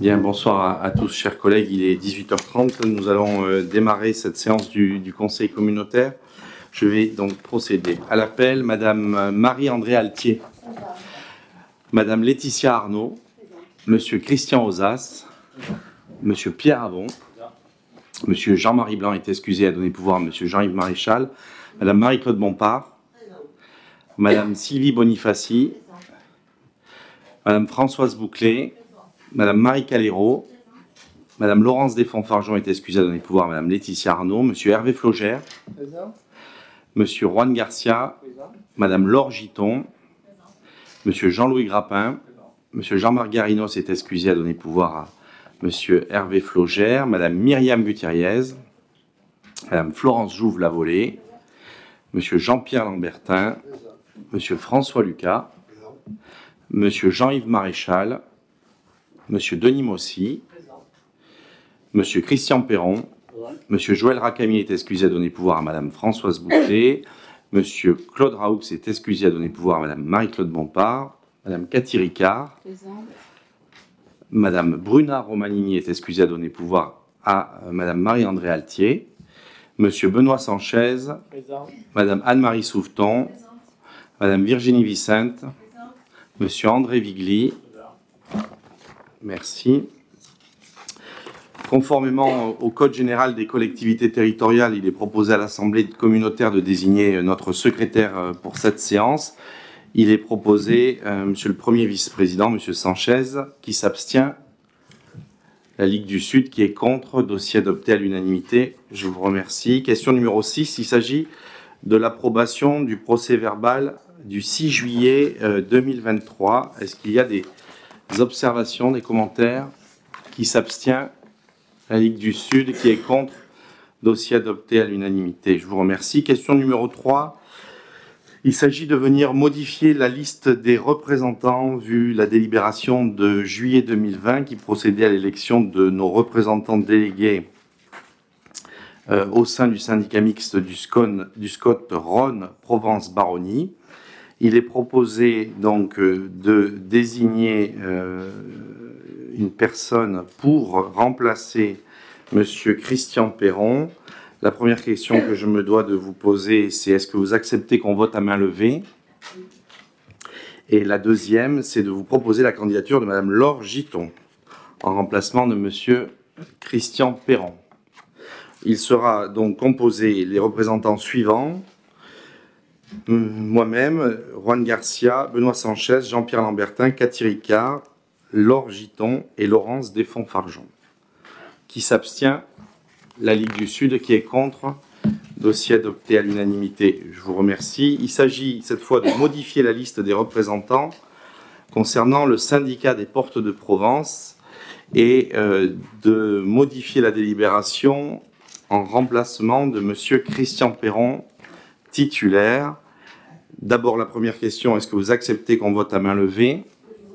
Bien, bonsoir à tous, chers collègues. Il est 18h30. Nous allons démarrer cette séance du Conseil communautaire. Je vais donc procéder à l'appel. Madame Marie-André Altier, Madame Laetitia Arnaud, Monsieur Christian Ozas, Monsieur Pierre Avon, Monsieur Jean-Marie Blanc est excusé à donner pouvoir à Monsieur Jean-Yves Maréchal, Madame Marie-Claude Bompard, Madame Sylvie Bonifaci, Madame Françoise Bouclé, Madame Marie Calero, Madame Laurence Desfonds-Fargeon est excusée à donner pouvoir à Madame Laetitia Arnaud, Monsieur Hervé Flogère, Monsieur Juan Garcia, Madame Laure Giton, Monsieur Jean-Louis Grappin, Monsieur Jean-Marc Garinos est excusé à donner pouvoir à Monsieur Hervé Flogère, Madame Myriam Gutierrez, Madame Florence Jouve-Lavolée, Monsieur Jean-Pierre Lambertin, Monsieur François Lucas, Monsieur Jean-Yves Maréchal, Monsieur Denis Mossy, Monsieur Christian Perron, Monsieur Joël Racamier est excusé à donner pouvoir à Madame Françoise Bouclé, Monsieur Claude Raoux est excusé à donner pouvoir à Madame Marie-Claude Bompard, Madame Cathy Ricard, Madame Bruna Romanini est excusée à donner pouvoir à Madame Marie-André Altier, Monsieur Benoît Sanchez, Madame Anne-Marie Souveton, Madame Virginie Vicente, Monsieur André Vigli. Merci. Conformément au Code général des collectivités territoriales, il est proposé à l'Assemblée communautaire de désigner notre secrétaire pour cette séance. Il est proposé, Monsieur le Premier vice-président, Monsieur Sanchez, qui s'abstient. La Ligue du Sud, qui est contre. Dossier adopté à l'unanimité. Je vous remercie. Question numéro 6. Il s'agit de l'approbation du procès-verbal du 6 juillet 2023. Est-ce qu'il y a des observations, des commentaires? Qui s'abstient? La Ligue du Sud, qui est contre. Dossier adopté à l'unanimité. Je vous remercie. Question numéro 3. Il s'agit de venir modifier la liste des représentants vu la délibération de juillet 2020 qui procédait à l'élection de nos représentants délégués au sein du syndicat mixte du SCOT Rhône Provence-Baronnie. Il est proposé donc de désigner une personne pour remplacer Monsieur Christian Perron. La première question que je me dois de vous poser, c'est est-ce que vous acceptez qu'on vote à main levée? Et la deuxième, c'est de vous proposer la candidature de Madame Laure Giton en remplacement de Monsieur Christian Perron. Il sera donc composé les représentants suivants: moi-même, Juan Garcia, Benoît Sanchez, Jean-Pierre Lambertin, Cathy Ricard, Laure Giton et Laurence Desfonds-Fargeon. Qui s'abstient? La Ligue du Sud, qui est contre. Dossier adopté à l'unanimité. Je vous remercie. Il s'agit cette fois de modifier la liste des représentants concernant le syndicat des portes de Provence et de modifier la délibération en remplacement de Monsieur Christian Perron, titulaire. D'abord, la première question, est-ce que vous acceptez qu'on vote à main levée?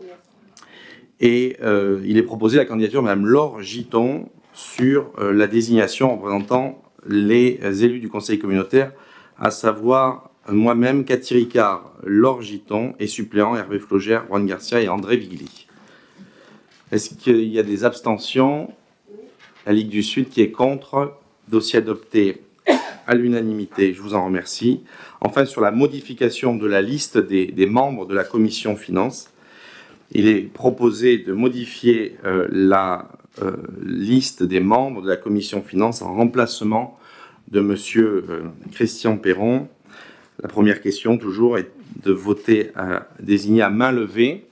Et il est proposé la candidature de Mme Laure Giton sur la désignation représentant les élus du Conseil communautaire, à savoir moi-même, Cathy Ricard, Laure Giton et suppléants Hervé Flogère, Juan Garcia et André Vigli. Est-ce qu'il y a des abstentions? La Ligue du Sud qui est contre. Dossier adopté à l'unanimité. Je vous en remercie. Enfin, sur la modification de la liste des membres de la commission finances, il est proposé de modifier la liste des membres de la commission finances en remplacement de Monsieur Christian Perron. La première question, toujours, est de voter désigner à main levée.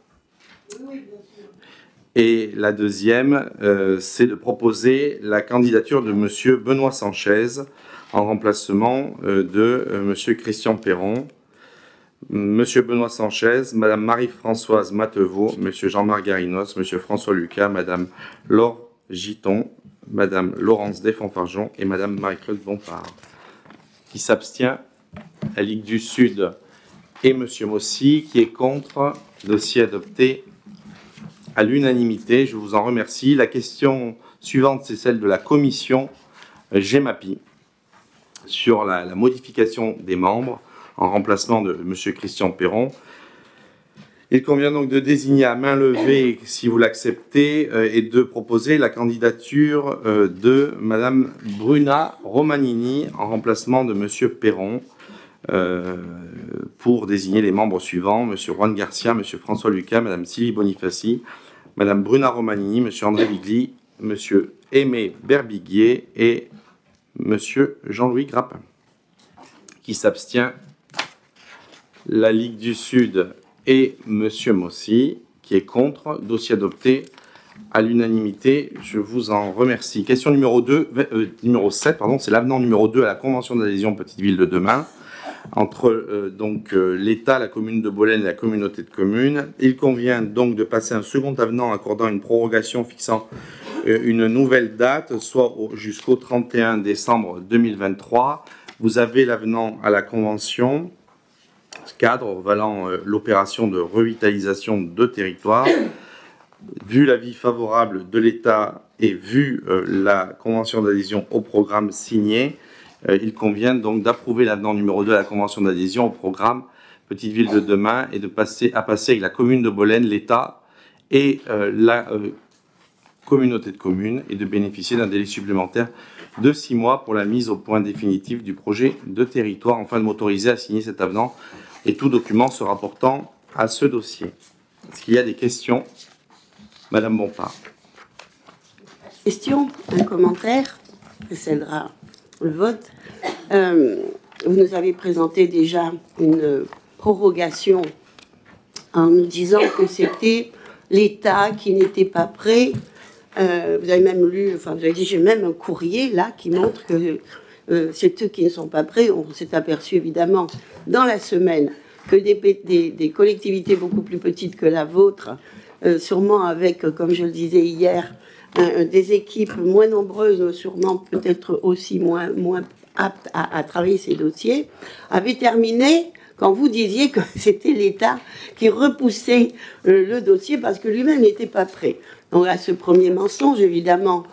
Et la deuxième, c'est de proposer la candidature de Monsieur Benoît Sanchez en remplacement de Monsieur Christian Perron. Monsieur Benoît Sanchez, Madame Marie-Françoise Mateveau, Monsieur Jean-Marc Garinos, Monsieur François Lucas, Madame Laure Giton, Madame Laurence Desfonds-Fargeon et Madame Marie-Claude Bompard. Qui s'abstient? La Ligue du Sud et Monsieur Mossy, qui est contre. Dossier adopté à l'unanimité. Je vous en remercie. La question suivante, c'est celle de la commission GEMAPI sur la modification des membres en remplacement de M. Christian Perron. Il convient donc de désigner à main levée, si vous l'acceptez, et de proposer la candidature de Madame Bruna Romanini en remplacement de Monsieur Perron pour désigner les membres suivants: Monsieur Juan Garcia, Monsieur François Lucas, Madame Sylvie Bonifaci, Madame Bruna Romanini, Monsieur André Bigli, Monsieur Aimé Berbiguier et Monsieur Jean-Louis Grappin. Qui s'abstient? La Ligue du Sud et Monsieur Mossy, qui est contre. Dossier adopté à l'unanimité. Je vous en remercie. Question numéro 7, c'est l'avenant numéro 2 à la Convention d'adhésion Petite Ville de demain entre l'État, la commune de Bolène et la communauté de communes. Il convient donc de passer un second avenant accordant une prorogation fixant une nouvelle date, soit jusqu'au 31 décembre 2023. Vous avez l'avenant à la Convention cadre valant l'opération de revitalisation de territoire. Vu l'avis favorable de l'État et vu la convention d'adhésion au programme signé, il convient donc d'approuver l'avenant numéro 2 à la convention d'adhésion au programme Petite Ville de demain et de passer avec la commune de Bolène, l'État et la communauté de communes et de bénéficier d'un délai supplémentaire de 6 mois pour la mise au point définitif du projet de territoire, afin de m'autoriser à signer cet avenant et tout document se rapportant à ce dossier. Est-ce qu'il y a des questions? Madame Bompard. Question, un commentaire précédera le vote. Vous nous avez présenté déjà une prorogation en nous disant que c'était l'État qui n'était pas prêt. Vous avez même vous avez dit, j'ai même un courrier là qui montre que c'est eux qui ne sont pas prêts. On s'est aperçu évidemment dans la semaine que des collectivités beaucoup plus petites que la vôtre, sûrement avec, comme je le disais hier, des équipes moins nombreuses, sûrement peut-être aussi moins aptes à travailler ces dossiers, avaient terminé quand vous disiez que c'était l'État qui repoussait le dossier parce que lui-même n'était pas prêt. Donc à ce premier mensonge, évidemment,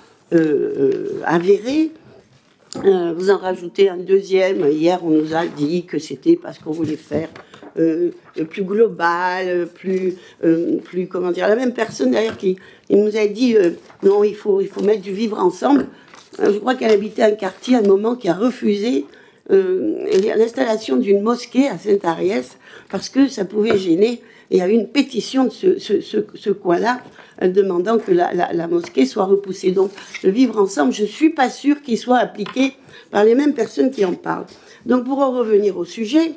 avéré, vous en rajoutez un deuxième. Hier, on nous a dit que c'était parce qu'on voulait faire plus global, plus comment dire, la même personne d'ailleurs qui nous a dit non, il faut mettre du vivre ensemble. Je crois qu'elle habitait un quartier à un moment qui a refusé l'installation d'une mosquée à Saint-Ariès parce que ça pouvait gêner. Et il y a eu une pétition de ce coin-là demandant que la mosquée soit repoussée. Donc, le vivre ensemble, je ne suis pas sûre qu'il soit appliqué par les mêmes personnes qui en parlent. Donc, pour en revenir au sujet,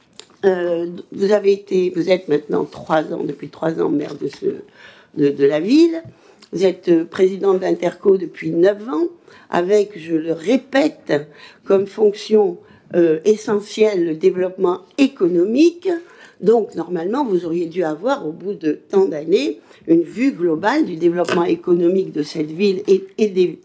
vous êtes maintenant depuis 3 ans maire de la ville. Vous êtes présidente d'Interco depuis 9 ans, avec, je le répète, comme fonction essentielle le développement économique. Donc, normalement, vous auriez dû avoir, au bout de tant d'années, une vue globale du développement économique de cette ville et des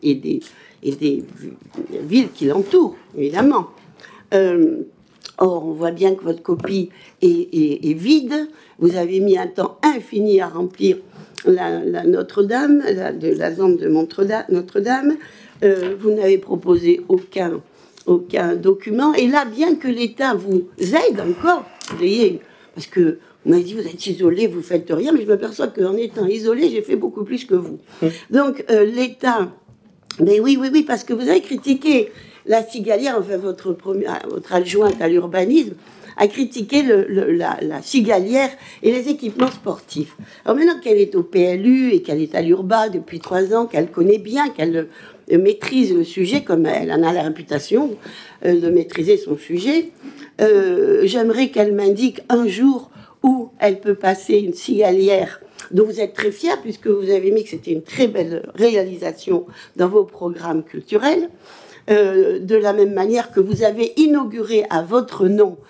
villes qui l'entourent, évidemment. Or, on voit bien que votre copie est vide. Vous avez mis un temps infini à remplir la Notre-Dame, la zone de Notre-Dame. Vous n'avez proposé aucun document. Et là, bien que l'État vous aide encore, parce que vous m'avez dit, vous êtes isolé, vous faites rien, mais je m'aperçois qu'en étant isolé, j'ai fait beaucoup plus que vous. Donc, l'État... Mais oui, parce que vous avez critiqué la cigalière, enfin votre adjointe à l'urbanisme, a critiqué la cigalière et les équipements sportifs. Alors maintenant qu'elle est au PLU et qu'elle est à l'Urba depuis 3 ans, qu'elle connaît bien, qu'elle maîtrise le sujet, comme elle en a la réputation de maîtriser son sujet, j'aimerais qu'elle m'indique un jour où elle peut passer une cigalière dont vous êtes très fiers, puisque vous avez mis que c'était une très belle réalisation dans vos programmes culturels, de la même manière que vous avez inauguré à votre nom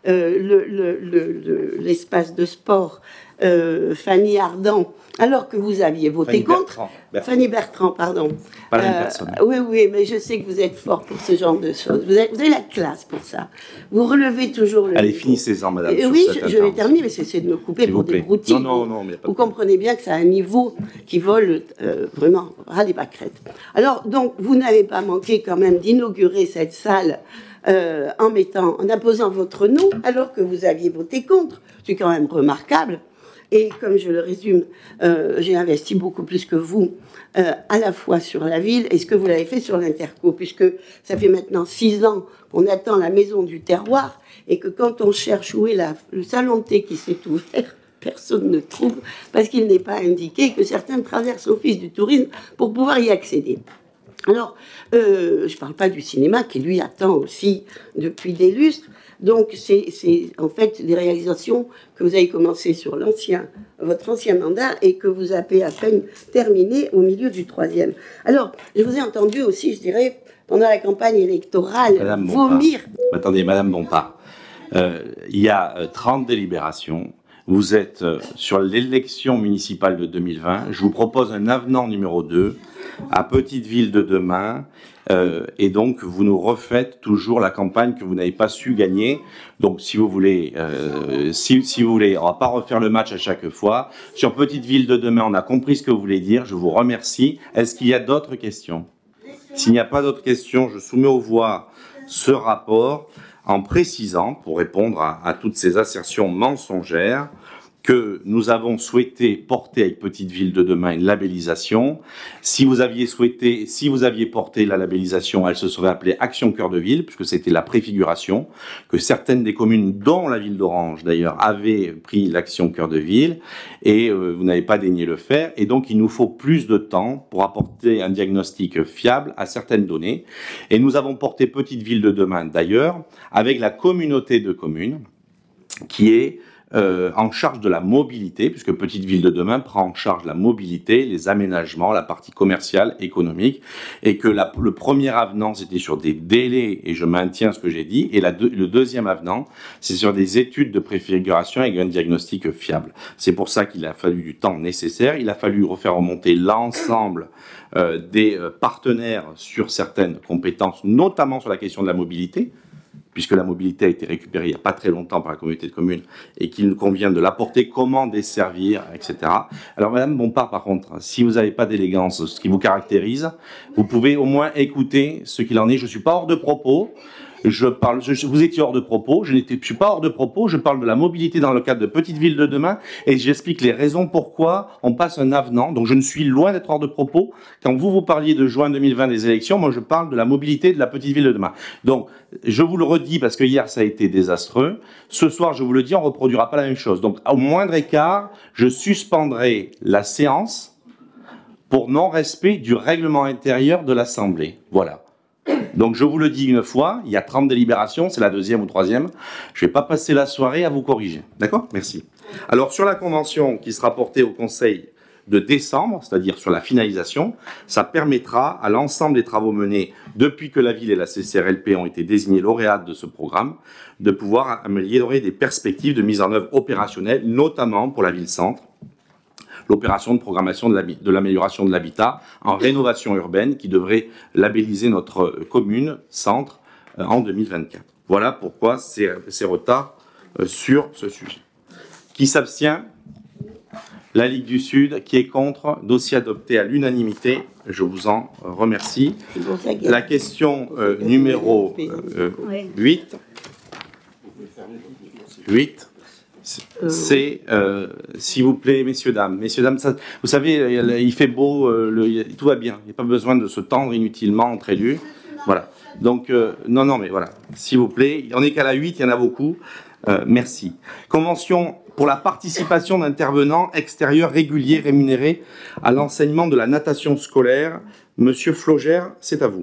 l'espace de sport Fanny Ardant, alors que vous aviez voté contre. Fanny Bertrand, pardon. Pas la même personne. Oui, mais je sais que vous êtes fort pour ce genre de choses. Vous avez la classe pour ça. Vous relevez toujours le... Allez, finissez-en, madame. Oui, je vais terminer, mais c'est de me couper pour des broutilles. Non, mais vous comprenez bien que c'est un niveau qui vole vraiment ras les pâquerettes. Alors, donc, vous n'avez pas manqué quand même d'inaugurer cette salle en imposant votre nom, alors que vous aviez voté contre. C'est quand même remarquable. Et comme je le résume, j'ai investi beaucoup plus que vous, à la fois sur la ville et ce que vous l'avez fait sur l'Interco, puisque ça fait maintenant 6 ans qu'on attend la maison du terroir et que quand on cherche où est le salon de thé qui s'est ouvert, personne ne trouve parce qu'il n'est pas indiqué que certains traversent l'office du tourisme pour pouvoir y accéder. Alors, je ne parle pas du cinéma qui, lui, attend aussi depuis des lustres. Donc, c'est en fait des réalisations que vous avez commencées sur votre ancien mandat et que vous avez à peine terminé au milieu du 3e. Alors, je vous ai entendu aussi, je dirais, pendant la campagne électorale, Madame vomir. Attendez, Madame Bompard, il y a 30 délibérations. Vous êtes sur l'élection municipale de 2020. Je vous propose un avenant numéro 2 à Petite Ville de demain. Et donc, vous nous refaites toujours la campagne que vous n'avez pas su gagner. Donc, si vous voulez, si vous voulez, on va pas refaire le match à chaque fois. Sur Petite Ville de demain, on a compris ce que vous voulez dire. Je vous remercie. Est-ce qu'il y a d'autres questions? S'il n'y a pas d'autres questions, je soumets aux voix ce rapport en précisant, pour répondre à toutes ces assertions mensongères, que nous avons souhaité porter avec Petite Ville de demain une labellisation. Si vous aviez porté la labellisation, elle se serait appelée Action Cœur de Ville, puisque c'était la préfiguration, que certaines des communes, dont la ville d'Orange d'ailleurs, avaient pris l'Action Cœur de Ville, et vous n'avez pas daigné le faire, et donc il nous faut plus de temps pour apporter un diagnostic fiable à certaines données. Et nous avons porté Petite Ville de demain d'ailleurs, avec la communauté de communes, qui est en charge de la mobilité, puisque Petite Ville de demain prend en charge la mobilité, les aménagements, la partie commerciale, économique, et que le premier avenant, c'était sur des délais, et je maintiens ce que j'ai dit, et le deuxième avenant, c'est sur des études de préfiguration avec un diagnostic fiable. C'est pour ça qu'il a fallu du temps nécessaire, il a fallu refaire remonter l'ensemble des partenaires sur certaines compétences, notamment sur la question de la mobilité, puisque la mobilité a été récupérée il n'y a pas très longtemps par la communauté de communes et qu'il nous convient de l'apporter, comment desservir, etc. Alors, Madame Bompard, par contre, si vous n'avez pas d'élégance, ce qui vous caractérise, vous pouvez au moins écouter ce qu'il en est. Je ne suis pas hors de propos. Vous étiez hors de propos, je suis pas hors de propos, je parle de la mobilité dans le cadre de Petite Ville de demain et j'explique les raisons pourquoi on passe un avenant. Donc je ne suis loin d'être hors de propos. Quand vous parliez de juin 2020 des élections, moi je parle de la mobilité de la Petite Ville de demain. Donc je vous le redis parce que hier ça a été désastreux. Ce soir, je vous le dis, on reproduira pas la même chose. Donc au moindre écart, je suspendrai la séance pour non-respect du règlement intérieur de l'Assemblée. Voilà. Donc je vous le dis une fois, il y a 30 délibérations, c'est la deuxième ou troisième. Je ne vais pas passer la soirée à vous corriger. D'accord? Merci. Alors sur la convention qui sera portée au Conseil de décembre, c'est-à-dire sur la finalisation, ça permettra à l'ensemble des travaux menés depuis que la ville et la CCRLP ont été désignés lauréates de ce programme, de pouvoir améliorer des perspectives de mise en œuvre opérationnelle, notamment pour la ville-centre, l'opération de programmation de l'amélioration de l'habitat en rénovation urbaine qui devrait labelliser notre commune centre en 2024. Voilà pourquoi ces retards sur ce sujet. Qui s'abstient? La Ligue du Sud. Qui est contre? Dossier adopté à l'unanimité. Je vous en remercie. La question numéro 8. C'est, s'il vous plaît, messieurs, dames, ça, vous savez, il fait beau, tout va bien. Il n'y a pas besoin de se tendre inutilement entre élus. Voilà. Donc, non, mais voilà. S'il vous plaît, on n'est qu'à la 8, il y en a beaucoup. Merci. Convention pour la participation d'intervenants extérieurs réguliers rémunérés à l'enseignement de la natation scolaire. Monsieur Flogère, c'est à vous.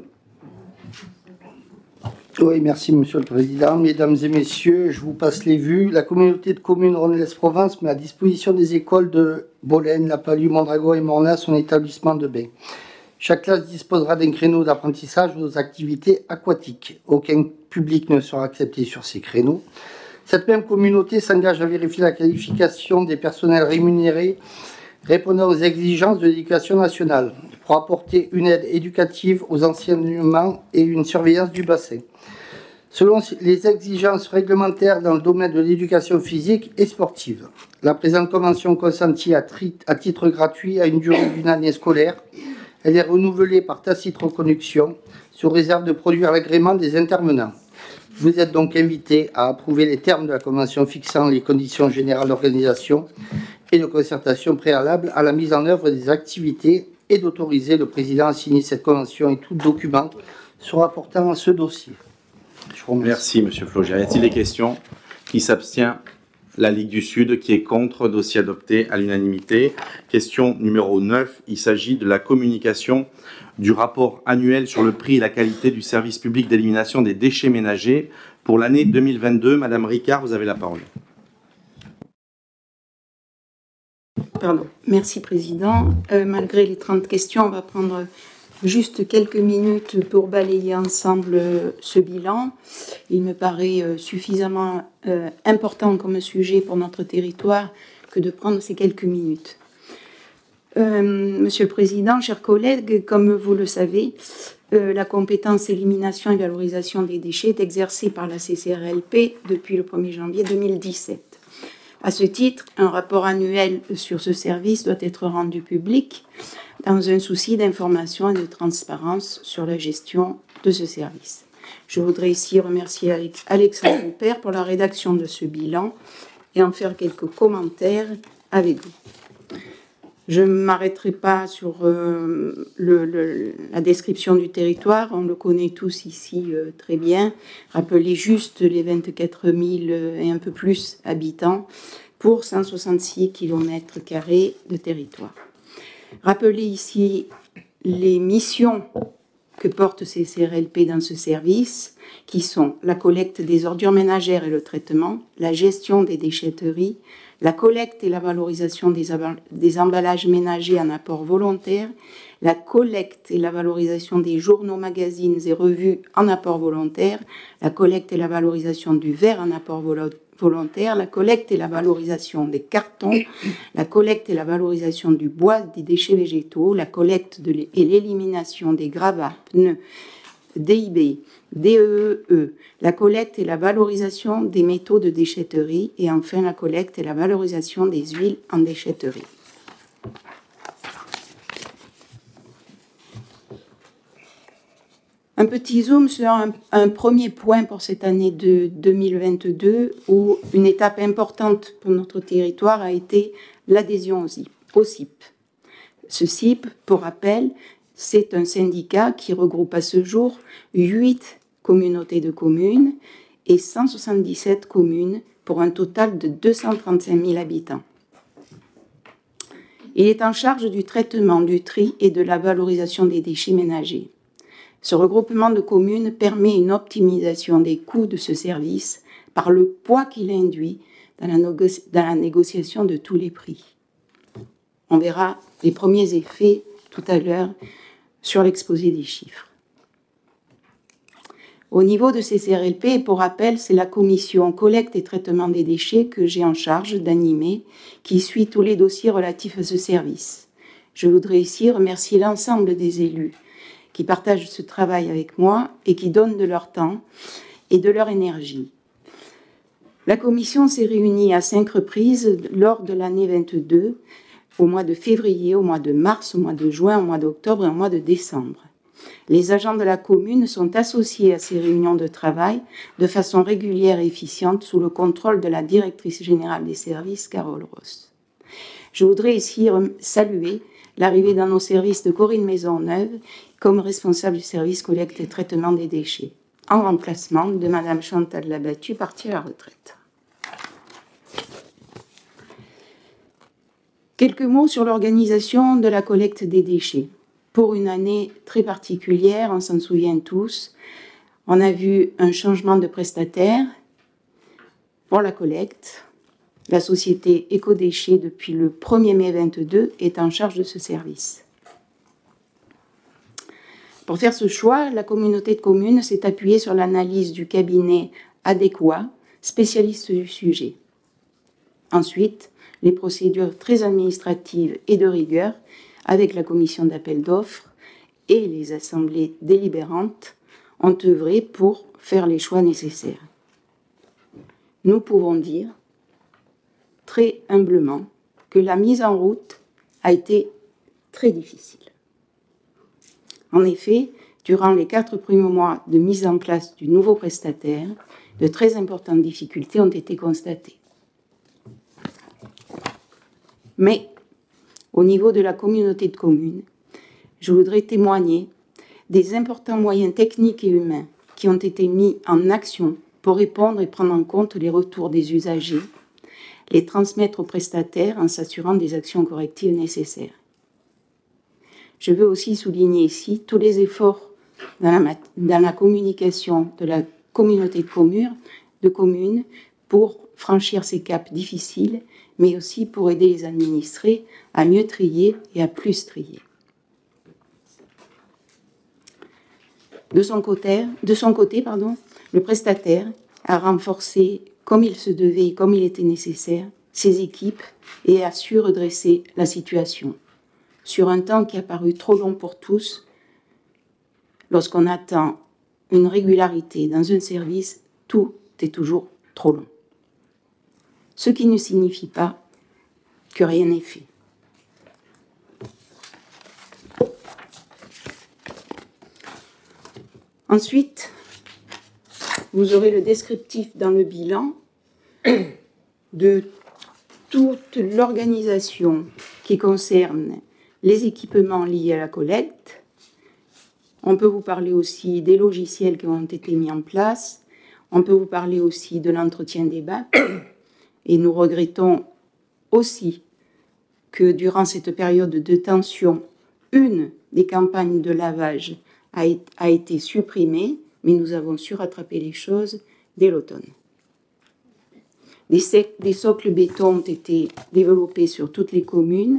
Oui, merci Monsieur le Président. Mesdames et Messieurs, je vous passe les vues. La communauté de communes Rhône-Lez-Provence met à disposition des écoles de Bolène, La Palue, Mondragon et Mornas son établissement de bain. Chaque classe disposera d'un créneau d'apprentissage aux activités aquatiques. Aucun public ne sera accepté sur ces créneaux. Cette même communauté s'engage à vérifier la qualification des personnels rémunérés répondant aux exigences de l'éducation nationale pour apporter une aide éducative aux enseignements et une surveillance du bassin. Selon les exigences réglementaires dans le domaine de l'éducation physique et sportive, la présente convention consentit à titre gratuit à une durée d'une année scolaire. Elle est renouvelée par tacite reconduction sous réserve de produire l'agrément des intervenants. Vous êtes donc invités à approuver les termes de la convention fixant les conditions générales d'organisation et de concertation préalable à la mise en œuvre des activités et d'autoriser le président à signer cette convention et tout document se rapportant à ce dossier. Je vous remercie. Merci, M. Flaugier. Y a-t-il des questions? Qui s'abstient? La Ligue du Sud. Qui est contre? Dossier adopté à l'unanimité. Question numéro 9. Il s'agit de la communication du rapport annuel sur le prix et la qualité du service public d'élimination des déchets ménagers pour l'année 2022. Madame Ricard, vous avez la parole. Pardon. Merci, Président. Malgré les 30 questions, on va prendre juste quelques minutes pour balayer ensemble ce bilan. Il me paraît suffisamment important comme sujet pour notre territoire que de prendre ces quelques minutes. Monsieur le Président, chers collègues, comme vous le savez, la compétence élimination et valorisation des déchets est exercée par la CCRLP depuis le 1er janvier 2017. À ce titre, un rapport annuel sur ce service doit être rendu public dans un souci d'information et de transparence sur la gestion de ce service. Je voudrais ici remercier Alexandre Père pour la rédaction de ce bilan et en faire quelques commentaires avec vous. Je ne m'arrêterai pas sur la description du territoire, on le connaît tous ici très bien. Rappelez juste les 24 000 et un peu plus habitants pour 166 km² de territoire. Rappelez ici les missions que porte CCRLP dans ce service, qui sont la collecte des ordures ménagères et le traitement, la gestion des déchetteries, la collecte et la valorisation des emballages ménagers en apport volontaire, la collecte et la valorisation des journaux, magazines et revues en apport volontaire, la collecte et la valorisation du verre en apport volontaire, la collecte et la valorisation des cartons, la collecte et la valorisation du bois, des déchets végétaux, la collecte et l'élimination des gravats, pneus, DIB, DEE, la collecte et la valorisation des métaux de déchetterie et enfin la collecte et la valorisation des huiles en déchetterie. Un petit zoom sur un premier point pour cette année de 2022 où une étape importante pour notre territoire a été l'adhésion au CIP. Ce CIP, pour rappel, c'est un syndicat qui regroupe à ce jour 8 communautés de communes et 177 communes pour un total de 235 000 habitants. Il est en charge du traitement, du tri et de la valorisation des déchets ménagers. Ce regroupement de communes permet une optimisation des coûts de ce service par le poids qu'il induit dans la négociation de tous les prix. On verra les premiers effets tout à l'heure sur l'exposé des chiffres. Au niveau de CCRLP, pour rappel, c'est la commission collecte et traitement des déchets que j'ai en charge d'animer, qui suit tous les dossiers relatifs à ce service. Je voudrais ici remercier l'ensemble des élus qui partagent ce travail avec moi et qui donnent de leur temps et de leur énergie. La commission s'est réunie à 5 reprises lors de l'année 22, au mois de février, au mois de mars, au mois de juin, au mois d'octobre et au mois de décembre. Les agents de la commune sont associés à ces réunions de travail de façon régulière et efficiente sous le contrôle de la directrice générale des services, Carole Ross. Je voudrais ici saluer l'arrivée dans nos services de Corinne Maisonneuve comme responsable du service collecte et traitement des déchets, en remplacement de Madame Chantal Labattu, partie à la retraite. Quelques mots sur l'organisation de la collecte des déchets. Pour une année très particulière, on s'en souvient tous, on a vu un changement de prestataire pour la collecte. La société Écodéchets, depuis le 1er mai 2022, est en charge de ce service. Pour faire ce choix, la communauté de communes s'est appuyée sur l'analyse du cabinet adéquat, spécialiste du sujet. Ensuite, les procédures très administratives et de rigueur avec la commission d'appel d'offres et les assemblées délibérantes ont œuvré pour faire les choix nécessaires. Nous pouvons dire très humblement que la mise en route a été très difficile. En effet, durant les 4 premiers mois de mise en place du nouveau prestataire, de très importantes difficultés ont été constatées. Mais au niveau de la communauté de communes, je voudrais témoigner des importants moyens techniques et humains qui ont été mis en action pour répondre et prendre en compte les retours des usagers, les transmettre aux prestataires en s'assurant des actions correctives nécessaires. Je veux aussi souligner ici tous les efforts dans la communication de la communauté de communes pour franchir ces caps difficiles, mais aussi pour aider les administrés à mieux trier et à plus trier. De son côté, le prestataire a renforcé, comme il se devait et comme il était nécessaire, ses équipes et a su redresser la situation. Sur un temps qui a paru trop long pour tous, lorsqu'on attend une régularité dans un service, tout est toujours trop long. Ce qui ne signifie pas que rien n'est fait. Ensuite, vous aurez le descriptif dans le bilan de toute l'organisation qui concerne les équipements liés à la collecte. On peut vous parler aussi des logiciels qui ont été mis en place. On peut vous parler aussi de l'entretien des bacs. Et nous regrettons aussi que durant cette période de tension, une des campagnes de lavage a été supprimée, mais nous avons su rattraper les choses dès l'automne. Des socles béton ont été développés sur toutes les communes.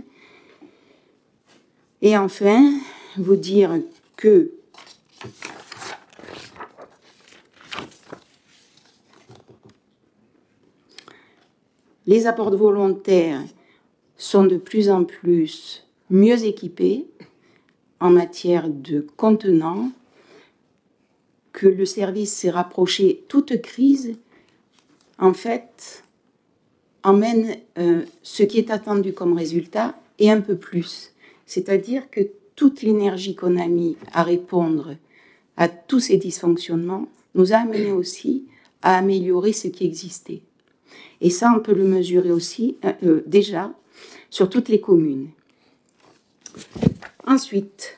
Et enfin, vous dire que les apports volontaires sont de plus en plus mieux équipés en matière de contenants, que le service s'est rapproché. Toute crise, en fait, emmène ce qui est attendu comme résultat et un peu plus. C'est-à-dire que toute l'énergie qu'on a mis à répondre à tous ces dysfonctionnements nous a amené aussi à améliorer ce qui existait. Et ça, on peut le mesurer aussi déjà sur toutes les communes. Ensuite,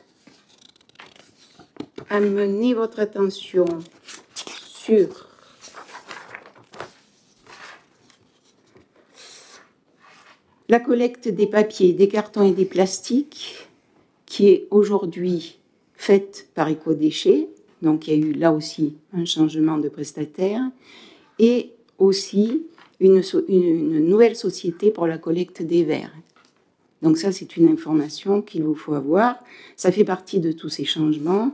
amenez votre attention sur la collecte des papiers, des cartons et des plastiques, qui est aujourd'hui faite par Écodéchets. Donc, il y a eu là aussi un changement de prestataire. Et aussi une nouvelle société pour la collecte des verres. Donc ça, c'est une information qu'il vous faut avoir. Ça fait partie de tous ces changements.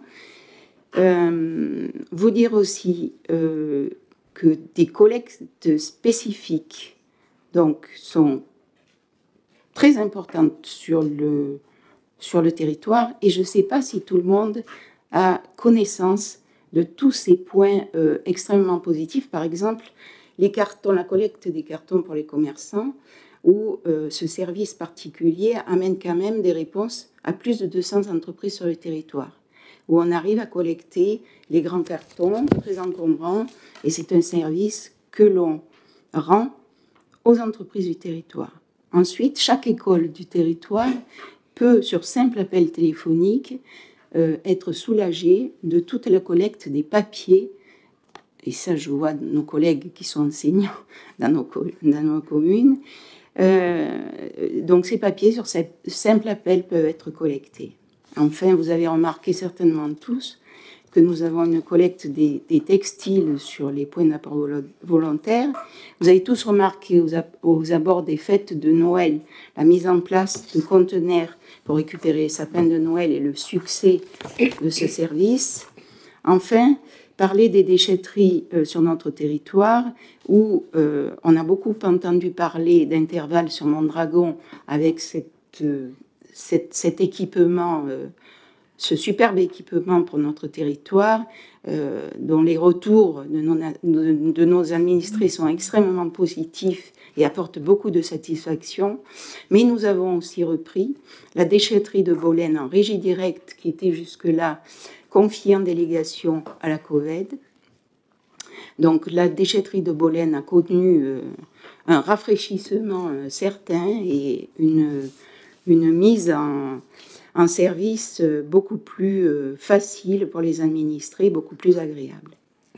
Vous dire aussi que des collectes spécifiques donc, sont très importantes sur le territoire, et je ne sais pas si tout le monde a connaissance de tous ces points extrêmement positifs. Par exemple, les cartons, la collecte des cartons pour les commerçants, où ce service particulier amène quand même des réponses à plus de 200 entreprises sur le territoire, où on arrive à collecter les grands cartons très encombrants, et c'est un service que l'on rend aux entreprises du territoire. Ensuite, chaque école du territoire peut, sur simple appel téléphonique, être soulagée de toute la collecte des papiers. Et ça, je vois nos collègues qui sont enseignants dans nos communes. Donc, ces papiers, sur simple appel, peuvent être collectés. Enfin, vous avez remarqué certainement tous que nous avons une collecte des textiles sur les points d'apport volontaire. Vous avez tous remarqué aux abords des fêtes de Noël la mise en place de conteneurs pour récupérer les sapins de Noël et le succès de ce service. Enfin, parler des déchetteries sur notre territoire, où on a beaucoup entendu parler d'intervalles sur Mondragon avec cet équipement, ce superbe équipement pour notre territoire, dont les retours de nos administrés sont extrêmement positifs et apportent beaucoup de satisfaction. Mais nous avons aussi repris la déchetterie de Bolène en régie directe, qui était jusque-là confiée en délégation à la COVED. Donc la déchetterie de Bolène a connu un rafraîchissement certain et une mise en service beaucoup plus facile pour les administrés, beaucoup plus agréable.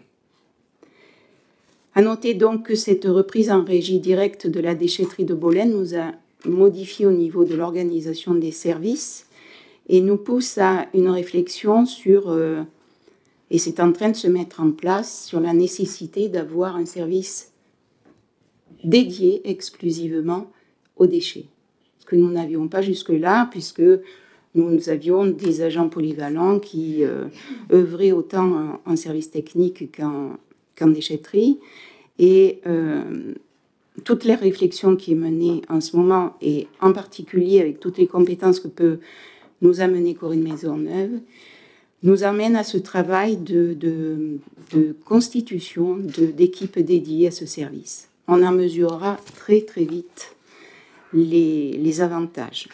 À noter donc que cette reprise en régie directe de la déchetterie de Bolène nous a modifié au niveau de l'organisation des services et nous pousse à une réflexion sur, et c'est en train de se mettre en place, sur la nécessité d'avoir un service dédié exclusivement aux déchets. Ce que nous n'avions pas jusque-là, puisque nous avions des agents polyvalents qui œuvraient autant en service technique qu'en déchetterie. Et toute la réflexion qui est menée en ce moment, et en particulier avec toutes les compétences que peut nous amener Corinne Maisonneuve, nous amène à ce travail de constitution d'équipes dédiées à ce service. On en mesurera très très vite les avantages.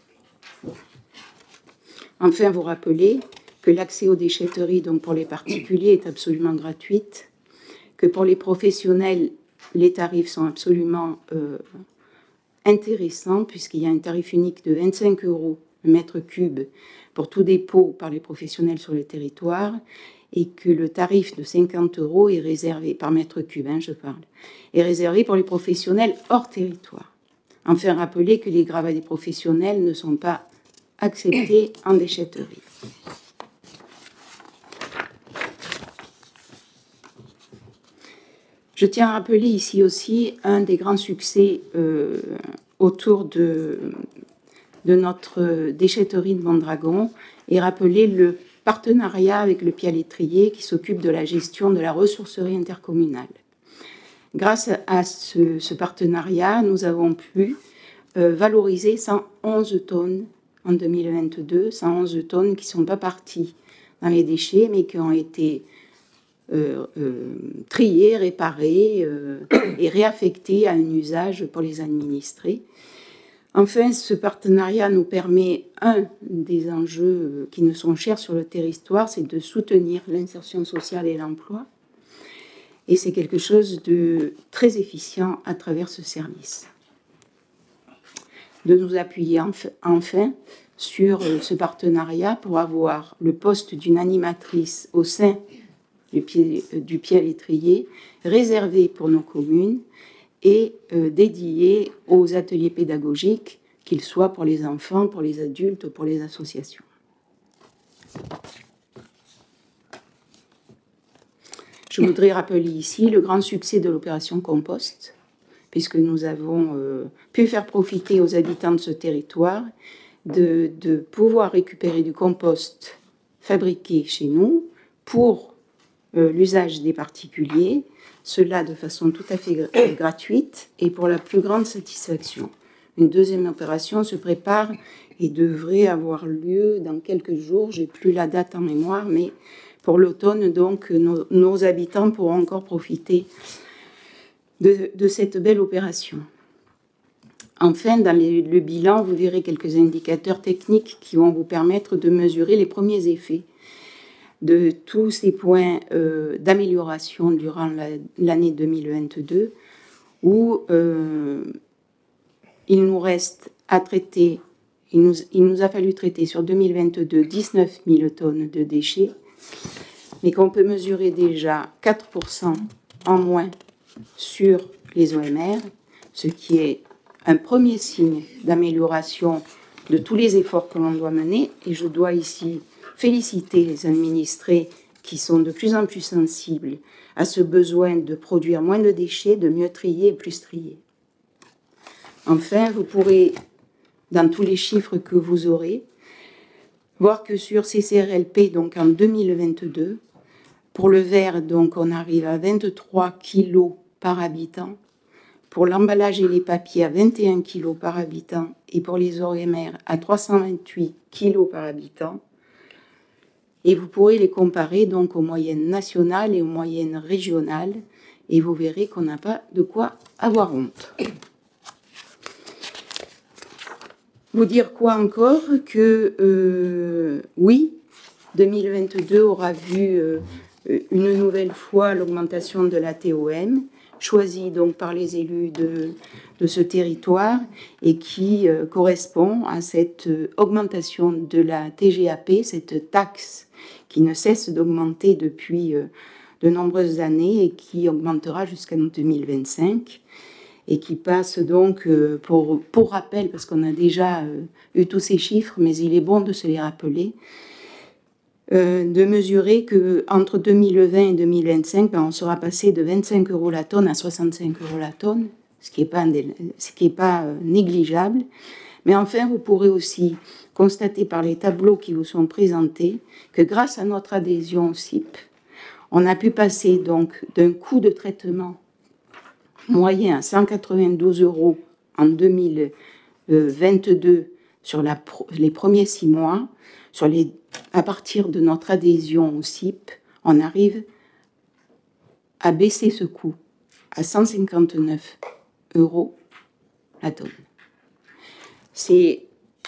Enfin, vous rappelez que l'accès aux déchetteries, donc pour les particuliers, est absolument gratuit, que pour les professionnels, les tarifs sont absolument intéressants, puisqu'il y a un tarif unique de 25 € le mètre cube pour tout dépôt par les professionnels sur le territoire, et que le tarif de 50 € est réservé, par mètre cube, je parle, est réservé pour les professionnels hors territoire. Enfin, rappelez que les gravats des professionnels ne sont pas acceptés en déchetterie. Je tiens à rappeler ici aussi un des grands succès autour de notre déchetterie de Mondragon et rappeler le partenariat avec le Pialétrier qui s'occupe de la gestion de la ressourcerie intercommunale. Grâce à ce partenariat, nous avons pu valoriser 111 tonnes en 2022, 111 tonnes qui ne sont pas parties dans les déchets, mais qui ont été triées, réparées et réaffectées à un usage pour les administrés. Enfin, ce partenariat nous permet, un des enjeux qui nous sont chers sur le territoire, c'est de soutenir l'insertion sociale et l'emploi. Et c'est quelque chose de très efficient à travers ce service. De nous appuyer enfin sur ce partenariat pour avoir le poste d'une animatrice au sein du Pialétrier réservé pour nos communes et dédié aux ateliers pédagogiques, qu'ils soient pour les enfants, pour les adultes ou pour les associations. Je voudrais rappeler ici le grand succès de l'opération Compost, puisque nous avons pu faire profiter aux habitants de ce territoire de pouvoir récupérer du compost fabriqué chez nous pour l'usage des particuliers, cela de façon tout à fait gratuite et pour la plus grande satisfaction. Une deuxième opération se prépare et devrait avoir lieu dans quelques jours, j'ai plus la date en mémoire, mais pour l'automne, donc, nos habitants pourront encore profiter de cette belle opération. Enfin, dans le bilan, vous verrez quelques indicateurs techniques qui vont vous permettre de mesurer les premiers effets de tous ces points d'amélioration durant l'année 2022, où il nous reste à traiter, il nous a fallu traiter sur 2022 19 000 tonnes de déchets, mais qu'on peut mesurer déjà 4% en moins sur les OMR, ce qui est un premier signe d'amélioration de tous les efforts que l'on doit mener. Et je dois ici féliciter les administrés qui sont de plus en plus sensibles à ce besoin de produire moins de déchets, de mieux trier et plus trier. Enfin, vous pourrez, dans tous les chiffres que vous aurez, voir que sur CCRLP, donc en 2022, pour le verre, donc on arrive à 23 kilos par habitant, pour l'emballage et les papiers à 21 kilos par habitant, et pour les OMR à 328 kilos par habitant. Et vous pourrez les comparer donc aux moyennes nationales et aux moyennes régionales, et vous verrez qu'on n'a pas de quoi avoir honte. Vous dire quoi encore? Que oui, 2022 aura vu une nouvelle fois l'augmentation de la TOM, choisie donc par les élus de ce territoire et qui correspond à cette augmentation de la TGAP, cette taxe qui ne cesse d'augmenter depuis de nombreuses années et qui augmentera jusqu'en 2025 et qui passe donc, pour rappel, parce qu'on a déjà eu tous ces chiffres, mais il est bon de se les rappeler, de mesurer qu'entre 2020 et 2025, on sera passé de 25 € la tonne à 65 € la tonne, ce qui n'est pas négligeable. Mais enfin, vous pourrez aussi constater par les tableaux qui vous sont présentés que grâce à notre adhésion au CIP, on a pu passer donc d'un coût de traitement moyen à 192 € en 2022 sur les premiers 6 mois. À partir de notre adhésion au CIP, on arrive à baisser ce coût à 159 € la tonne. C'est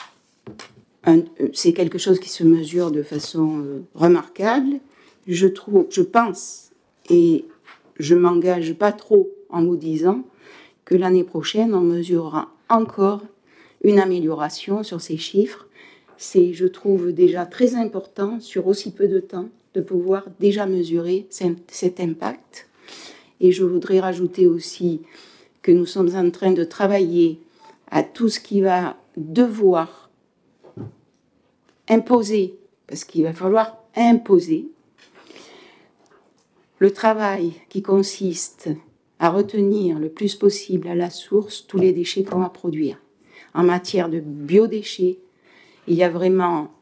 quelque chose qui se mesure de façon remarquable. Je pense, et je ne m'engage pas trop en vous disant que l'année prochaine, on mesurera encore une amélioration sur ces chiffres. C'est, je trouve, déjà très important, sur aussi peu de temps, de pouvoir déjà mesurer cet impact. Et je voudrais rajouter aussi que nous sommes en train de travailler à tout ce qui va devoir imposer, parce qu'il va falloir imposer, le travail qui consiste à retenir le plus possible à la source tous les déchets qu'on va produire. En matière de biodéchets, il y a vraiment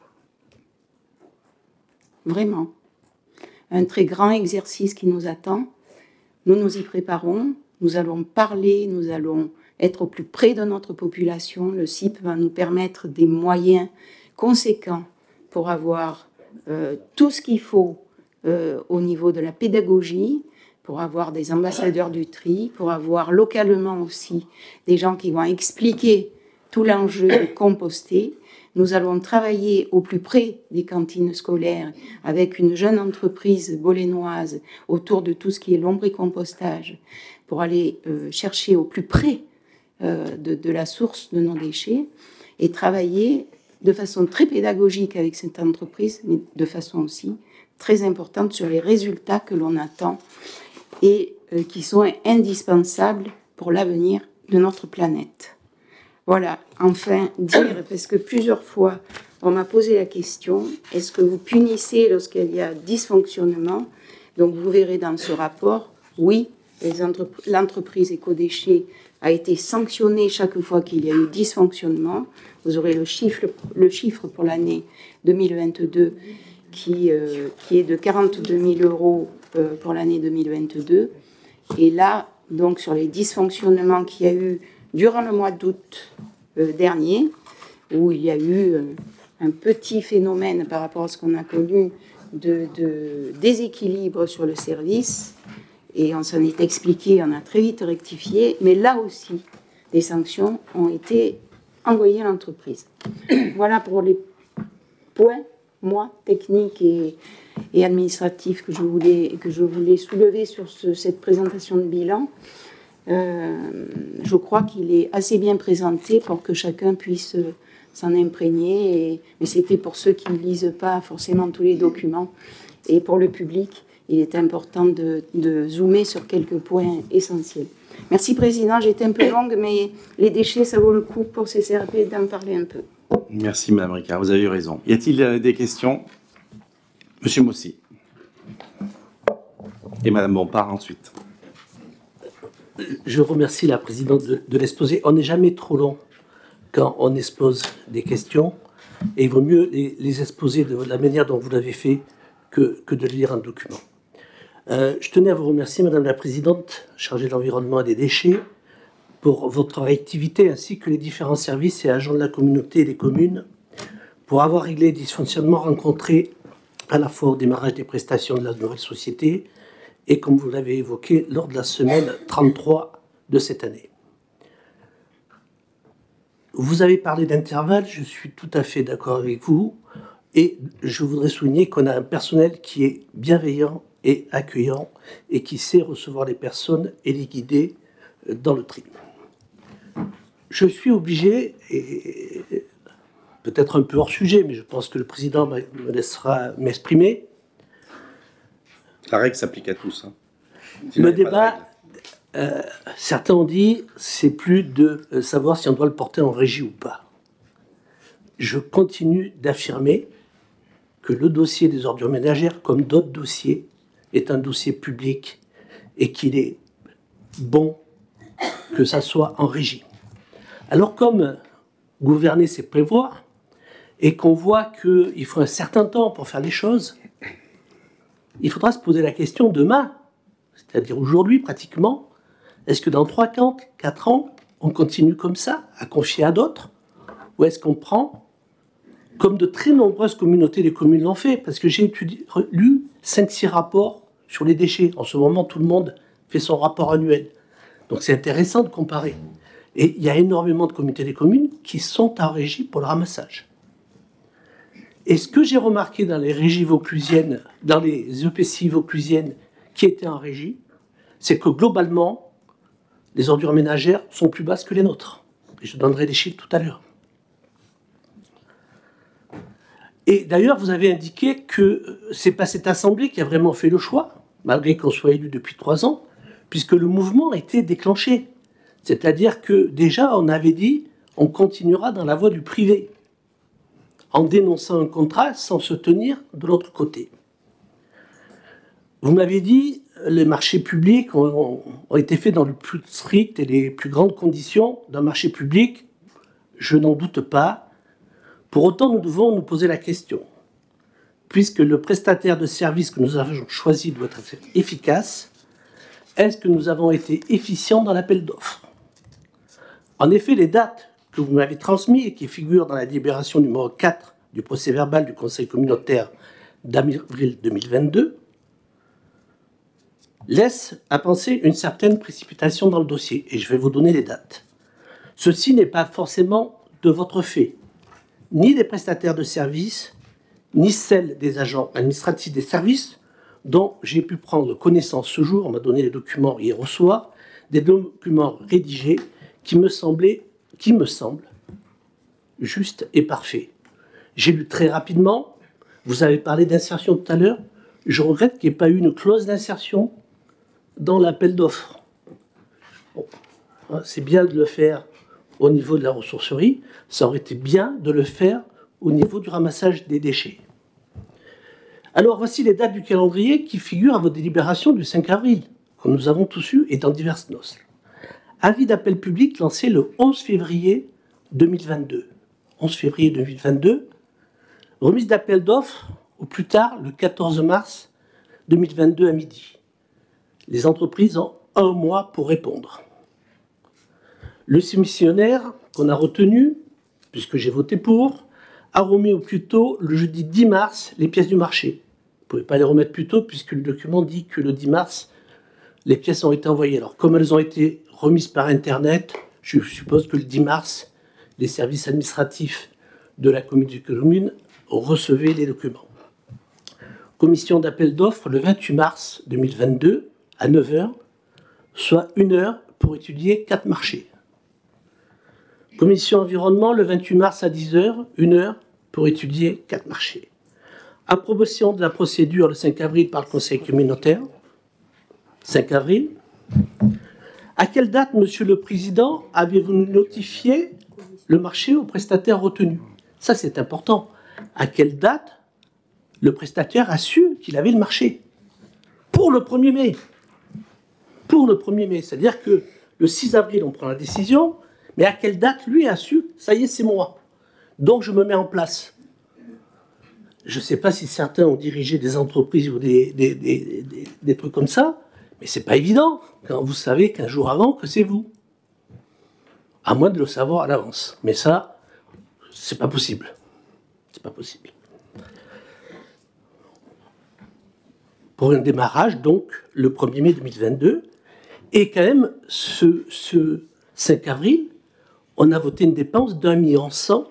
un très grand exercice qui nous attend. Nous nous y préparons, nous allons parler, nous allons être au plus près de notre population. Le CIP va nous permettre des moyens conséquents pour avoir tout ce qu'il faut au niveau de la pédagogie, pour avoir des ambassadeurs du tri, pour avoir localement aussi des gens qui vont expliquer tout l'enjeu de composter. Nous allons travailler au plus près des cantines scolaires avec une jeune entreprise bolénoise autour de tout ce qui est lombricompostage pour aller chercher au plus près de la source de nos déchets et travailler de façon très pédagogique avec cette entreprise, mais de façon aussi très importante sur les résultats que l'on attend et qui sont indispensables pour l'avenir de notre planète. Voilà, enfin, dire, parce que plusieurs fois, on m'a posé la question, est-ce que vous punissez lorsqu'il y a dysfonctionnement? Donc, vous verrez dans ce rapport, oui, l'entreprise Écodéchets a été sanctionnée chaque fois qu'il y a eu dysfonctionnement. Vous aurez le chiffre pour l'année 2022 qui est de 42 000 € pour l'année 2022. Et là, donc, sur les dysfonctionnements qu'il y a eu durant le mois d'août dernier, où il y a eu un petit phénomène par rapport à ce qu'on a connu de déséquilibre sur le service, et on s'en est expliqué, on a très vite rectifié, mais là aussi, des sanctions ont été envoyées à l'entreprise. Voilà pour les points, techniques et administratifs que je voulais soulever sur cette présentation de bilan. Je crois qu'il est assez bien présenté pour que chacun puisse s'en imprégner. Mais c'était pour ceux qui ne lisent pas forcément tous les documents. Et pour le public, il est important de zoomer sur quelques points essentiels. Merci, Président. J'étais un peu longue, mais les déchets, ça vaut le coup pour CCRP d'en parler un peu. Merci, Madame Ricard. Vous avez eu raison. Y a-t-il des questions? Monsieur Mossy. Et Madame Bompard ensuite. Je remercie la présidente de l'exposé. On n'est jamais trop long quand on expose des questions, et il vaut mieux les exposer de la manière dont vous l'avez fait que de lire un document. Je tenais à vous remercier, Madame la Présidente, chargée de l'environnement et des déchets, pour votre activité ainsi que les différents services et agents de la communauté et des communes pour avoir réglé les dysfonctionnements rencontrés à la fois au démarrage des prestations de la nouvelle société et, comme vous l'avez évoqué, lors de la semaine 33 de cette année. Vous avez parlé d'intervalle, je suis tout à fait d'accord avec vous, et je voudrais souligner qu'on a un personnel qui est bienveillant et accueillant et qui sait recevoir les personnes et les guider dans le tri. Je suis obligé, et peut-être un peu hors sujet, mais je pense que le président me laissera m'exprimer. La règle s'applique à tous. Hein. Le débat, certains ont dit, c'est plus de savoir si on doit le porter en régie ou pas. Je continue d'affirmer que le dossier des ordures ménagères, comme d'autres dossiers, est un dossier public et qu'il est bon que ça soit en régie. Alors comme gouverner, c'est prévoir, et qu'on voit qu'il faut un certain temps pour faire les choses, il faudra se poser la question demain, c'est-à-dire aujourd'hui pratiquement, est-ce que dans 3, 4 ans, on continue comme ça, à confier à d'autres, ou est-ce qu'on prend, comme de très nombreuses communautés des communes l'ont fait, parce que j'ai lu 5-6 rapports sur les déchets. En ce moment, tout le monde fait son rapport annuel. Donc c'est intéressant de comparer. Et il y a énormément de communautés des communes qui sont en régie pour le ramassage. Et ce que j'ai remarqué dans les régies vauclusiennes, dans les EPCI vauclusiennes qui étaient en régie, c'est que globalement, les ordures ménagères sont plus basses que les nôtres. Et je donnerai les chiffres tout à l'heure. Et d'ailleurs, vous avez indiqué que c'est pas cette assemblée qui a vraiment fait le choix, malgré qu'on soit élu depuis 3 ans, puisque le mouvement a été déclenché. C'est-à-dire que déjà, on avait dit, on continuera dans la voie du privé, en dénonçant un contrat sans se tenir de l'autre côté. Vous m'avez dit, les marchés publics ont été faits dans le plus strict et les plus grandes conditions d'un marché public. Je n'en doute pas. Pour autant, nous devons nous poser la question. Puisque le prestataire de service que nous avons choisi doit être efficace, est-ce que nous avons été efficients dans l'appel d'offres ? En effet, les dates que vous m'avez transmises et qui figurent dans la délibération numéro 4 du procès-verbal du Conseil communautaire d'avril 2022 laissent à penser une certaine précipitation dans le dossier. Et je vais vous donner les dates. Ceci n'est pas forcément de votre fait, ni des prestataires de services, ni celle des agents administratifs des services, dont j'ai pu prendre connaissance ce jour, on m'a donné les documents hier au soir, des documents rédigés qui me semblent justes et parfaits. J'ai lu très rapidement, vous avez parlé d'insertion tout à l'heure, je regrette qu'il n'y ait pas eu une clause d'insertion dans l'appel d'offres. Bon, c'est bien de le faire au niveau de la ressourcerie, ça aurait été bien de le faire au niveau du ramassage des déchets. Alors voici les dates du calendrier qui figurent à votre délibération du 5 avril, que nous avons tous eu et dans diverses noces. Avis d'appel public lancé le 11 février 2022. 11 février 2022. Remise d'appel d'offres au plus tard le 14 mars 2022 à midi. Les entreprises ont 1 mois pour répondre. Le soumissionnaire qu'on a retenu, puisque j'ai voté pour, a remis au plus tôt le jeudi 10 mars les pièces du marché. Vous ne pouvez pas les remettre plus tôt puisque le document dit que le 10 mars, les pièces ont été envoyées. Alors comme elles ont été remises par Internet, je suppose que le 10 mars, les services administratifs de la commune recevaient les documents. Commission d'appel d'offres le 28 mars 2022 à 9h, soit 1 heure pour étudier 4 marchés. Commission environnement le 28 mars à 10h, 1 heure pour étudier 4 marchés. Approbation de la procédure le 5 avril par le Conseil communautaire. 5 avril. À quelle date, Monsieur le Président, avez-vous notifié le marché au prestataire retenu ? Ça, c'est important. À quelle date le prestataire a su qu'il avait le marché ? Pour le 1er mai. Pour le 1er mai. C'est-à-dire que le 6 avril, on prend la décision, mais à quelle date lui a su ? Ça y est, c'est moi. Donc, je me mets en place. Je ne sais pas si certains ont dirigé des entreprises ou des trucs comme ça, mais ce n'est pas évident quand vous savez qu'un jour avant que c'est vous. À moins de le savoir à l'avance. Mais ça, c'est pas possible. C'est pas possible. Pour un démarrage, donc, le 1er mai 2022, et quand même, ce 5 avril, on a voté une dépense d'1,1 million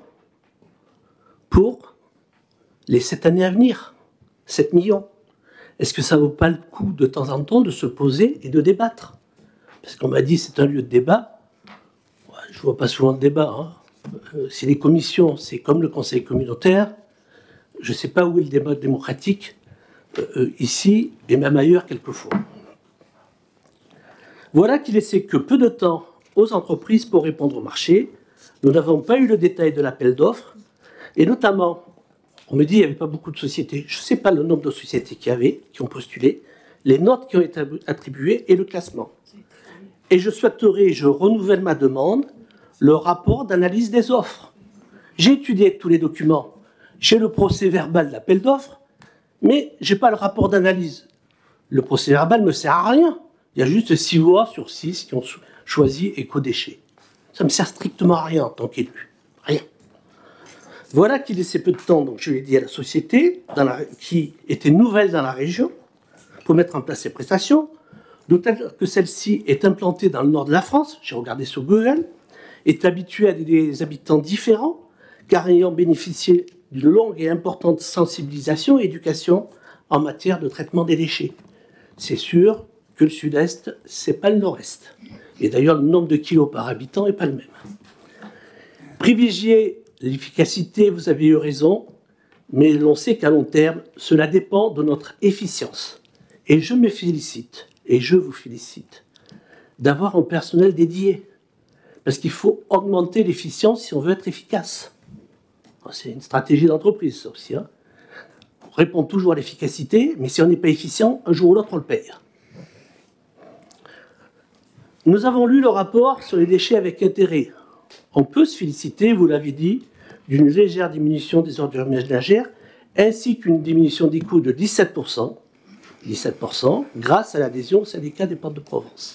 pour les 7 années à venir. 7 millions. est-ce que ça ne vaut pas le coup de temps en temps de se poser et de débattre? Parce qu'on m'a dit que c'est un lieu de débat. Je ne vois pas souvent de débat. Hein. Si les commissions, c'est comme le conseil communautaire, je ne sais pas où est le débat démocratique, ici et même ailleurs quelquefois. Voilà qui laissait que peu de temps aux entreprises pour répondre au marché. Nous n'avons pas eu le détail de l'appel d'offres, et notamment, on me dit qu'il n'y avait pas beaucoup de sociétés. Je ne sais pas le nombre de sociétés qui ont postulé, les notes qui ont été attribuées et le classement. Et je souhaiterais, je renouvelle ma demande, le rapport d'analyse des offres. J'ai étudié tous les documents, j'ai le procès-verbal de l'appel d'offres, mais je n'ai pas le rapport d'analyse. Le procès-verbal ne me sert à rien. Il y a juste 6 voix sur 6 qui ont choisi éco-déchets. Ça ne me sert strictement à rien en tant qu'élu. Rien. Voilà qu'il laissait peu de temps, donc je l'ai dit à la société, qui était nouvelle dans la région, pour mettre en place ces prestations, d'autant que celle-ci est implantée dans le nord de la France, j'ai regardé sur Google, est habituée à des habitants différents, car ayant bénéficié d'une longue et importante sensibilisation et éducation en matière de traitement des déchets. C'est sûr que le sud-est, c'est pas le nord-est. Et d'ailleurs, le nombre de kilos par habitant n'est pas le même. Privilégier l'efficacité, vous avez eu raison, mais l'on sait qu'à long terme, cela dépend de notre efficience. Et je me félicite, et je vous félicite, d'avoir un personnel dédié. Parce qu'il faut augmenter l'efficience si on veut être efficace. C'est une stratégie d'entreprise, ça aussi. Hein. On répond toujours à l'efficacité, mais si on n'est pas efficient, un jour ou l'autre, on le paye. Nous avons lu le rapport sur les déchets avec intérêt. On peut se féliciter, vous l'avez dit, d'une légère diminution des ordures ménagères, ainsi qu'une diminution des coûts de 17%, grâce à l'adhésion au syndicat des Portes de Provence.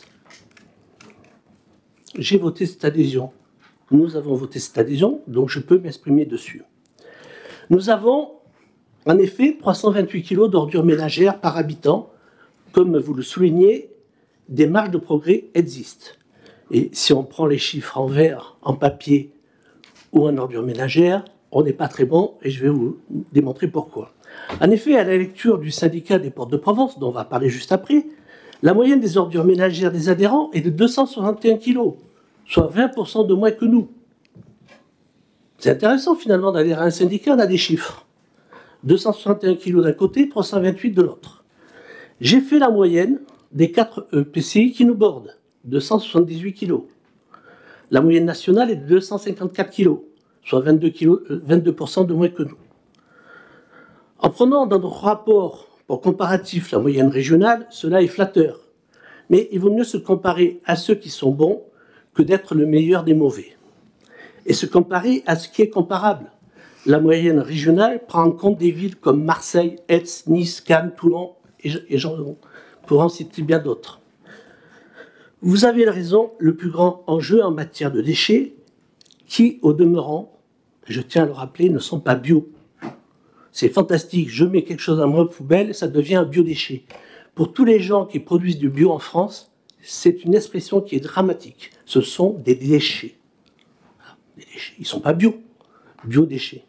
J'ai voté cette adhésion. Nous avons voté cette adhésion, donc je peux m'exprimer dessus. Nous avons, en effet, 328 kg d'ordures ménagères par habitant. Comme vous le soulignez, des marges de progrès existent. Et si on prend les chiffres en verre, en papier ou en ordures ménagères, on n'est pas très bon, et je vais vous démontrer pourquoi. En effet, à la lecture du syndicat des Portes de Provence, dont on va parler juste après, la moyenne des ordures ménagères des adhérents est de 261 kg, soit 20% de moins que nous. C'est intéressant finalement d'adhérer à un syndicat, on a des chiffres. 261 kg d'un côté, 328 de l'autre. J'ai fait la moyenne des 4 EPCI qui nous bordent, 278 kg. La moyenne nationale est de 254 kg, soit 22% de moins que nous. En prenant dans notre rapport pour comparatif la moyenne régionale, cela est flatteur. Mais il vaut mieux se comparer à ceux qui sont bons que d'être le meilleur des mauvais. Et se comparer à ce qui est comparable. La moyenne régionale prend en compte des villes comme Marseille, Aix, Nice, Cannes, Toulon, et j'en pourrais en citer bien d'autres. Vous avez raison, le plus grand enjeu en matière de déchets, qui, au demeurant, je tiens à le rappeler, ne sont pas bio. C'est fantastique, je mets quelque chose dans ma poubelle, ça devient un biodéchet. Pour tous les gens qui produisent du bio en France, c'est une expression qui est dramatique. Ce sont des déchets. Des déchets. Ils ne sont pas bio. Biodéchets.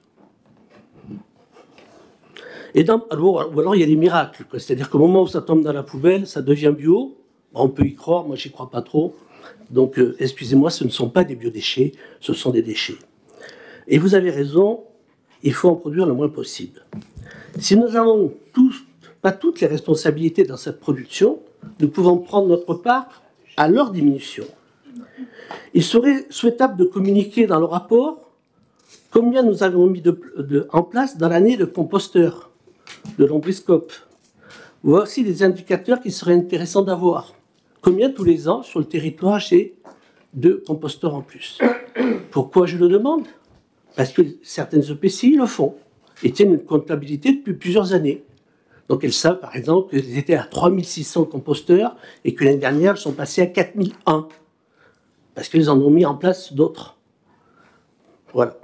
Ou alors il y a des miracles. C'est-à-dire qu'au moment où ça tombe dans la poubelle, ça devient bio. On peut y croire, moi j'y crois pas trop. Donc excusez-moi, ce ne sont pas des biodéchets, ce sont des déchets. Et vous avez raison, il faut en produire le moins possible. Si nous avons pas toutes les responsabilités dans cette production, nous pouvons prendre notre part à leur diminution. Il serait souhaitable de communiquer dans le rapport combien nous avons mis en place dans l'année de composteurs, de lombroscopes. Voici des indicateurs qui seraient intéressants d'avoir. Combien tous les ans sur le territoire j'ai de composteurs en plus? Pourquoi je le demande? Parce que certaines EPCI le font et tiennent une comptabilité depuis plusieurs années. Donc elles savent par exemple qu'elles étaient à 3600 composteurs et que l'année dernière elles sont passées à 4001 parce qu'elles en ont mis en place d'autres. Voilà.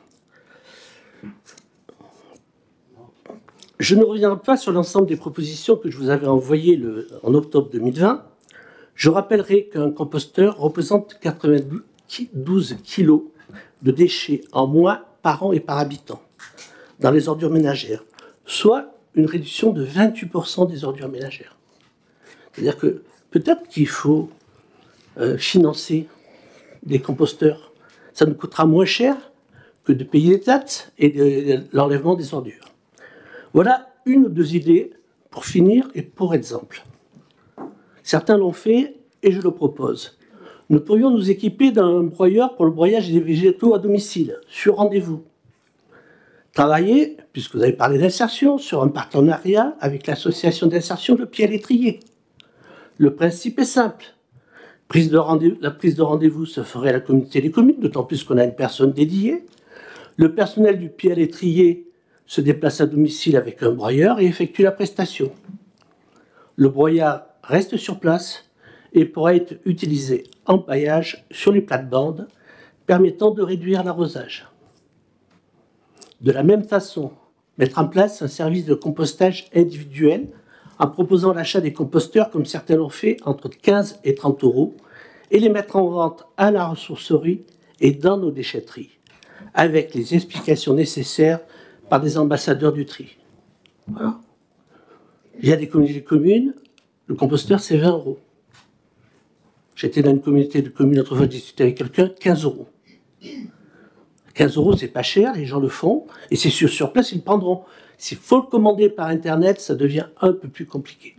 Je ne reviendrai pas sur l'ensemble des propositions que je vous avais envoyées en octobre 2020. Je rappellerai qu'un composteur représente 92 kg de déchets en moins par an et par habitant dans les ordures ménagères, soit une réduction de 28% des ordures ménagères. C'est-à-dire que peut-être qu'il faut financer des composteurs. Ça nous coûtera moins cher que de payer les taxes et l'enlèvement des ordures. Voilà une ou deux idées pour finir et pour exemple. Certains l'ont fait et je le propose. Nous pourrions nous équiper d'un broyeur pour le broyage des végétaux à domicile, sur rendez-vous. Travailler, puisque vous avez parlé d'insertion, sur un partenariat avec l'association d'insertion Le Pied à l'Étrier. Le principe est simple. La prise de rendez-vous se ferait à la communauté des communes, d'autant plus qu'on a une personne dédiée. Le personnel du Pied à l'Étrier se déplace à domicile avec un broyeur et effectue la prestation. Le broyeur reste sur place et pourra être utilisé en paillage sur les plates-bandes, permettant de réduire l'arrosage. De la même façon, mettre en place un service de compostage individuel en proposant l'achat des composteurs, comme certains l'ont fait, entre 15 et 30 euros, et les mettre en vente à la ressourcerie et dans nos déchetteries, avec les explications nécessaires par des ambassadeurs du tri. Voilà. Il y a des communautés de communes, le composteur c'est 20 euros. J'étais dans une communauté de communes, autrefois, j'ai discuté avec quelqu'un, 15 euros. 15 euros, c'est pas cher, les gens le font, et c'est sûr, sur place, ils le prendront. S'il faut le commander par Internet, ça devient un peu plus compliqué.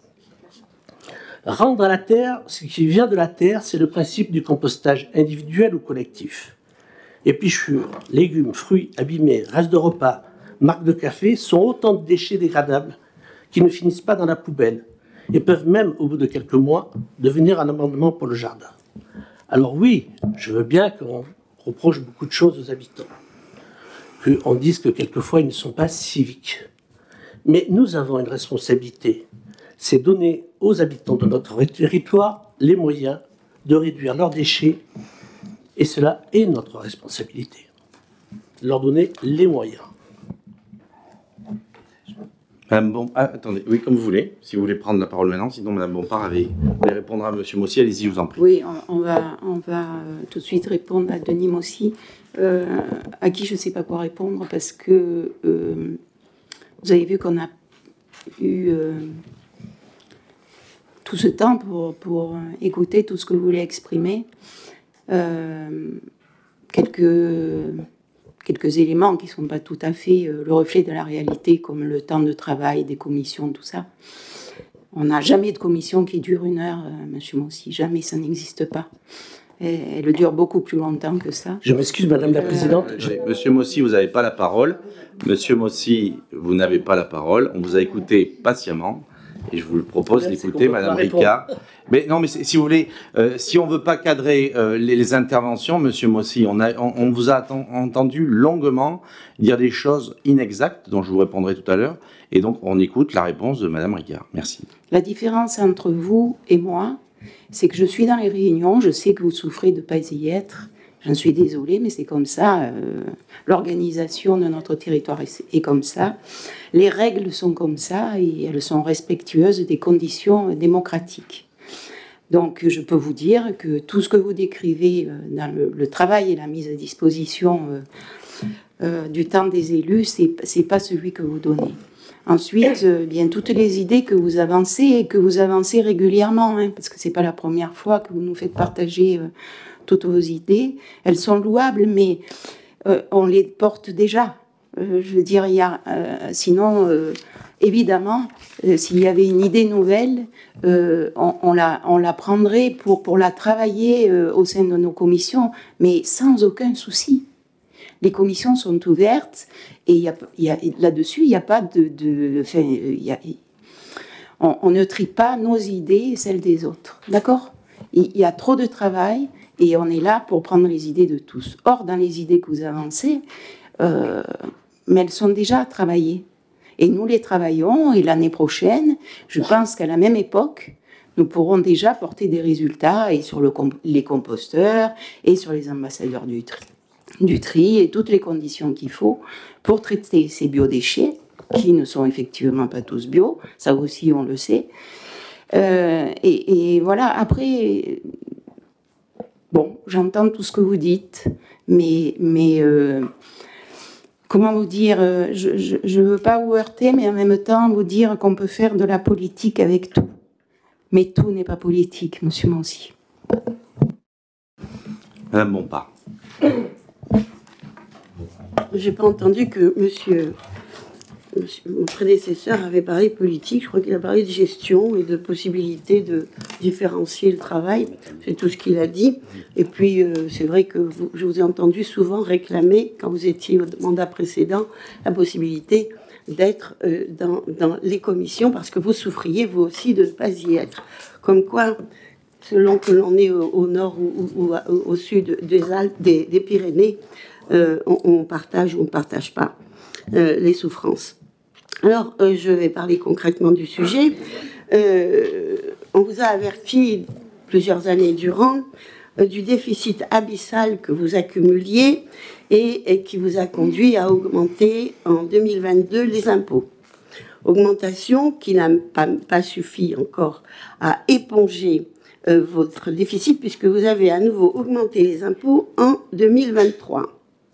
Rendre à la terre ce qui vient de la terre, c'est le principe du compostage individuel ou collectif. Épluchures, légumes, fruits abîmés, restes de repas, marques de café sont autant de déchets dégradables qui ne finissent pas dans la poubelle et peuvent même, au bout de quelques mois, devenir un amendement pour le jardin. Alors oui, je veux bien qu'on reproche beaucoup de choses aux habitants, qu'on dise que quelquefois ils ne sont pas civiques. Mais nous avons une responsabilité, c'est donner aux habitants de notre territoire les moyens de réduire leurs déchets, et cela est notre responsabilité, leur donner les moyens. Madame attendez, oui, comme vous voulez, si vous voulez prendre la parole maintenant, sinon Madame Bompard voulait répondre à Monsieur Mossy, allez-y, je vous en prie. Oui, on va tout de suite répondre à Denis Mossy, à qui je ne sais pas quoi répondre, parce que vous avez vu qu'on a eu tout ce temps pour écouter tout ce que vous voulez exprimer. Quelques éléments qui ne sont pas tout à fait le reflet de la réalité, comme le temps de travail des commissions, tout ça. On n'a jamais de commission qui dure 1 heure, Monsieur Mossy, jamais, ça n'existe pas. Elle dure beaucoup plus longtemps que ça. Je m'excuse, Madame la Présidente. Monsieur Mossy, vous n'avez pas la parole. Monsieur Mossy, vous n'avez pas la parole. On vous a écouté patiemment. Et je vous propose d'écouter Madame Ricard. Mais non, mais si vous voulez, si on ne veut pas cadrer les interventions, Monsieur Mossy, on vous a entendu longuement dire des choses inexactes, dont je vous répondrai tout à l'heure. Et donc, on écoute la réponse de Madame Ricard. Merci. La différence entre vous et moi, c'est que je suis dans les réunions, je sais que vous souffrez de ne pas y être. J'en suis désolée, mais c'est comme ça. L'organisation de notre territoire est comme ça. Les règles sont comme ça et elles sont respectueuses des conditions démocratiques. Donc, je peux vous dire que tout ce que vous décrivez dans le travail et la mise à disposition du temps des élus, c'est pas celui que vous donnez. Ensuite, bien toutes les idées que vous avancez et que vous avancez régulièrement, parce que c'est pas la première fois que vous nous faites partager toutes vos idées, elles sont louables, mais on les porte déjà. Je veux dire, sinon, évidemment, s'il y avait une idée nouvelle, on la prendrait pour la travailler au sein de nos commissions, mais sans aucun souci. Les commissions sont ouvertes et là-dessus, il n'y a pas on ne trie pas nos idées et celles des autres. D'accord ? Il y a trop de travail et on est là pour prendre les idées de tous. Or, dans les idées que vous avancez, mais elles sont déjà travaillées. Et nous les travaillons, et l'année prochaine, je pense qu'à la même époque, nous pourrons déjà porter des résultats et sur les composteurs et sur les ambassadeurs du tri et toutes les conditions qu'il faut pour traiter ces biodéchets, qui ne sont effectivement pas tous bio, ça aussi on le sait. Et voilà, après, bon, j'entends tout ce que vous dites, mais comment vous dire, je ne veux pas vous heurter, mais en même temps vous dire qu'on peut faire de la politique avec tout. Mais tout n'est pas politique, Monsieur Mancy. Madame Bompard. J'ai pas entendu que mon prédécesseur avait parlé politique. Je crois qu'il a parlé de gestion et de possibilité de différencier le travail. C'est tout ce qu'il a dit. Et puis, c'est vrai que je vous ai entendu souvent réclamer, quand vous étiez au mandat précédent, la possibilité d'être dans les commissions, parce que vous souffriez, vous aussi, de ne pas y être. Comme quoi, selon que l'on est au nord ou au sud des Alpes, des Pyrénées, on partage ou on ne partage pas les souffrances. Alors, je vais parler concrètement du sujet. On vous a averti plusieurs années durant du déficit abyssal que vous accumuliez et qui vous a conduit à augmenter en 2022 les impôts. Augmentation qui n'a pas suffi encore à éponger votre déficit, puisque vous avez à nouveau augmenté les impôts en 2023.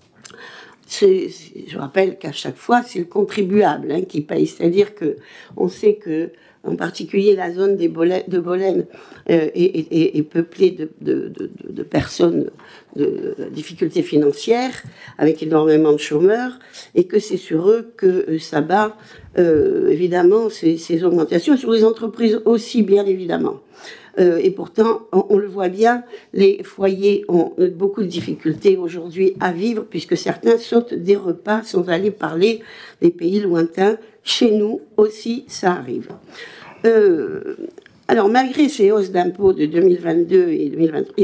Je rappelle qu'à chaque fois, c'est le contribuable qui paye. C'est-à-dire qu'on sait que, en particulier, la zone de Bolène est peuplée de personnes de difficultés financières, avec énormément de chômeurs, et que c'est sur eux que s'abat, évidemment, ces augmentations, sur les entreprises aussi, bien évidemment. Et pourtant, on le voit bien, les foyers ont beaucoup de difficultés aujourd'hui à vivre, puisque certains sautent des repas sans aller parler des pays lointains. Chez nous aussi, ça arrive. Alors, malgré ces hausses d'impôts de 2022 et 2023,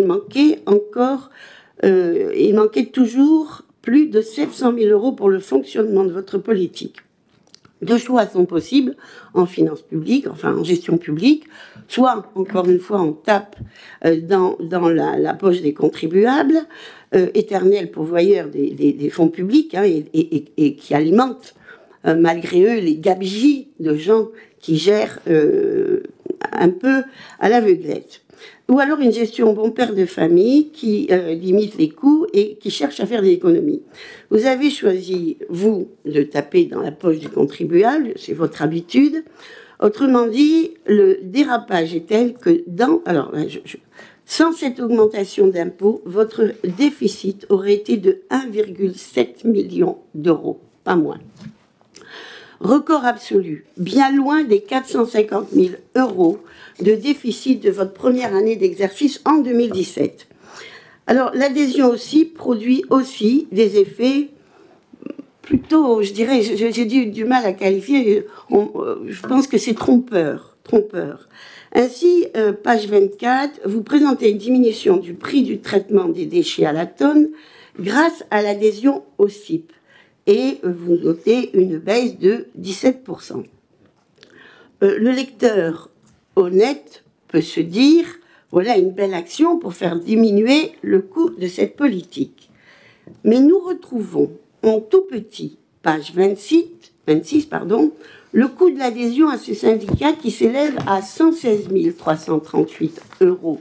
il manquait toujours plus de 700 000 euros pour le fonctionnement de votre politique. Deux choix sont possibles en finances publiques, enfin en gestion publique. Soit, encore une fois, on tape dans la poche des contribuables, éternels pourvoyeurs des fonds publics, et qui alimentent, malgré eux, les gabegies de gens qui gèrent un peu à l'aveuglette. Ou alors une gestion bon père de famille qui limite les coûts et qui cherche à faire des économies. Vous avez choisi, vous, de taper dans la poche du contribuable, c'est votre habitude. Autrement dit, le dérapage est tel que sans cette augmentation d'impôts, votre déficit aurait été de 1,7 million d'euros, pas moins. Record absolu, bien loin des 450 000 euros de déficit de votre première année d'exercice en 2017. Alors, l'adhésion aussi produit aussi des effets plutôt, je dirais, j'ai du mal à qualifier, je pense que c'est trompeur. Ainsi, page 24, vous présentez une diminution du prix du traitement des déchets à la tonne grâce à l'adhésion au CIP. Et vous notez une baisse de 17%. Le lecteur honnête peut se dire, voilà une belle action pour faire diminuer le coût de cette politique. Mais nous retrouvons en tout petit, page 26, le coût de l'adhésion à ce syndicat qui s'élève à 116 338,18 €,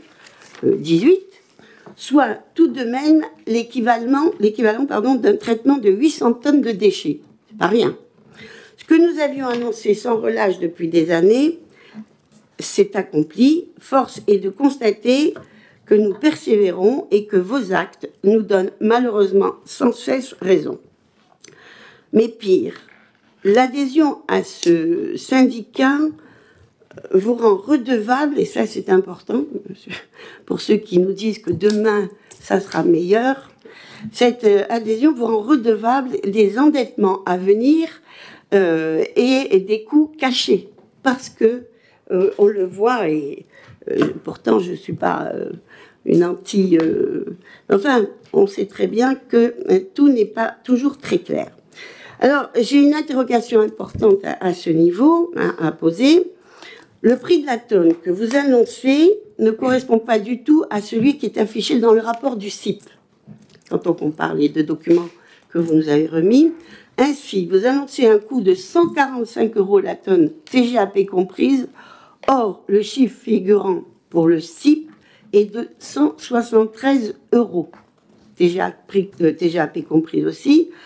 soit tout de même l'équivalent d'un traitement de 800 tonnes de déchets. C'est pas rien. Ce que nous avions annoncé sans relâche depuis des années s'est accompli. Force est de constater que nous persévérons et que vos actes nous donnent malheureusement sans cesse raison. Mais pire, l'adhésion à ce syndicat vous rend redevable, et ça c'est important, pour ceux qui nous disent que demain ça sera meilleur, cette adhésion vous rend redevable des endettements à venir et des coûts cachés, parce que on le voit, et pourtant je ne suis pas une anti... enfin, on sait très bien que tout n'est pas toujours très clair. Alors, j'ai une interrogation importante à ce niveau à poser. Le prix de la tonne que vous annoncez ne correspond pas du tout à celui qui est affiché dans le rapport du CIP, quand on compare les deux documents que vous nous avez remis. Ainsi, vous annoncez un coût de 145 € la tonne, TGAP comprise. Or, le chiffre figurant pour le CIP est de 173 €, TGAP comprise aussi.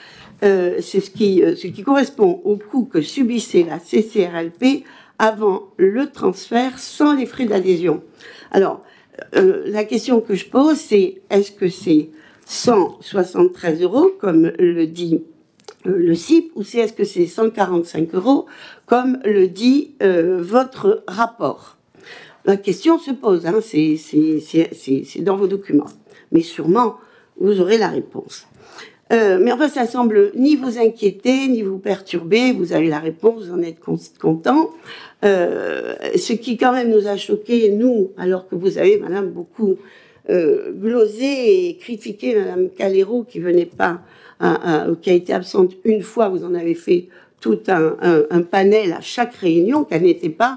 c'est ce qui correspond au coût que subissait la CCRLP avant le transfert sans les frais d'adhésion. Alors, la question que je pose, c'est est-ce que c'est 173 €, comme le dit le CIP, ou est-ce que c'est 145 €, comme le dit votre rapport? La question se pose, hein, c'est dans vos documents. Mais sûrement, vous aurez la réponse. Mais enfin, ça semble ni vous inquiéter, ni vous perturber. Vous avez la réponse, vous en êtes content. Ce qui quand même nous a choqués, nous, alors que vous avez, madame, beaucoup glosé et critiqué madame Calero, qui venait pas, qui a été absente une fois. Vous en avez fait tout un panel à chaque réunion, qu'elle n'était pas.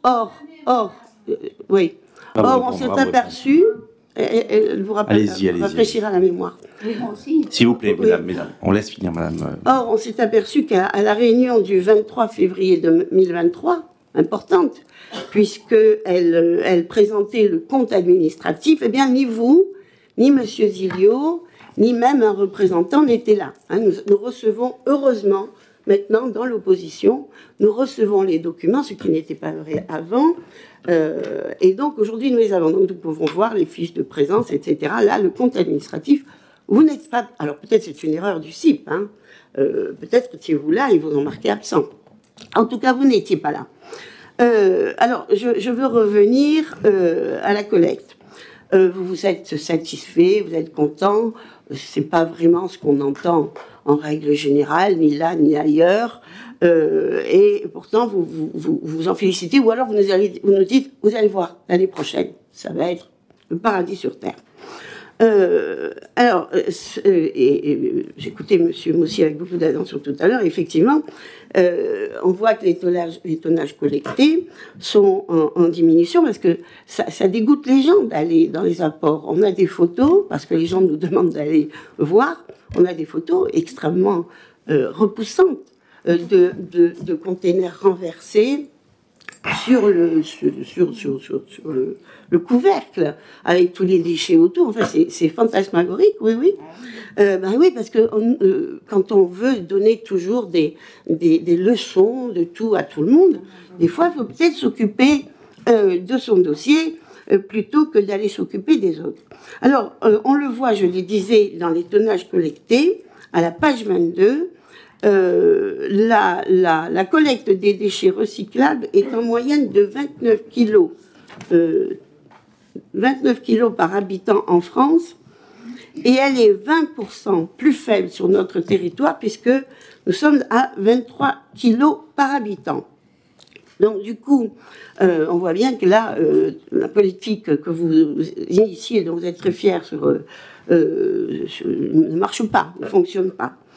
Oui. Or, on s'est aperçu. Elle vous rappelle, rafraîchira la mémoire. S'il vous plaît, mesdames, on laisse finir, madame. Or, on s'est aperçu qu'à la réunion du 23 février 2023, importante, puisqu'elle présentait le compte administratif, eh bien, ni vous, ni M. Zilio, ni même un représentant n'étaient là. Hein, nous recevons, heureusement, maintenant, dans l'opposition, nous recevons les documents, ce qui n'était pas vrai avant. Et donc, aujourd'hui, nous les avons. Donc, nous pouvons voir les fiches de présence, etc. Là, le compte administratif, vous n'êtes pas... Alors, peut-être c'est une erreur du CIP. Hein. Peut-être que si vous là, ils vous ont marqué absent. En tout cas, vous n'étiez pas là. Alors, je veux revenir à la collecte. Vous êtes satisfait, vous êtes content. C'est pas vraiment ce qu'on entend en règle générale, ni là, ni ailleurs. Et pourtant, vous en félicitez, ou alors vous nous dites, vous allez voir, l'année prochaine, ça va être le paradis sur Terre. J'écoutais M. Moussi avec beaucoup d'attention tout à l'heure, effectivement, on voit que les tonnages collectés sont en diminution parce que ça dégoûte les gens d'aller dans les apports. On a des photos, parce que les gens nous demandent d'aller voir, on a des photos extrêmement repoussantes de containers renversés sur le couvercle, avec tous les déchets autour. Enfin, c'est fantasmagorique, oui. Oui, parce que quand on veut donner toujours des leçons de tout à tout le monde, des fois, il faut peut-être s'occuper de son dossier plutôt que d'aller s'occuper des autres. Alors, on le voit, je le disais, dans les tonnages collectés, à la page 22, la collecte des déchets recyclables est en moyenne de 29 kilos. 29 kilos par habitant en France, et elle est 20% plus faible sur notre territoire, puisque nous sommes à 23 kilos par habitant. Donc, du coup, on voit bien que là, la politique que vous initiez, dont vous êtes très fiers, ne marche pas, ne fonctionne pas.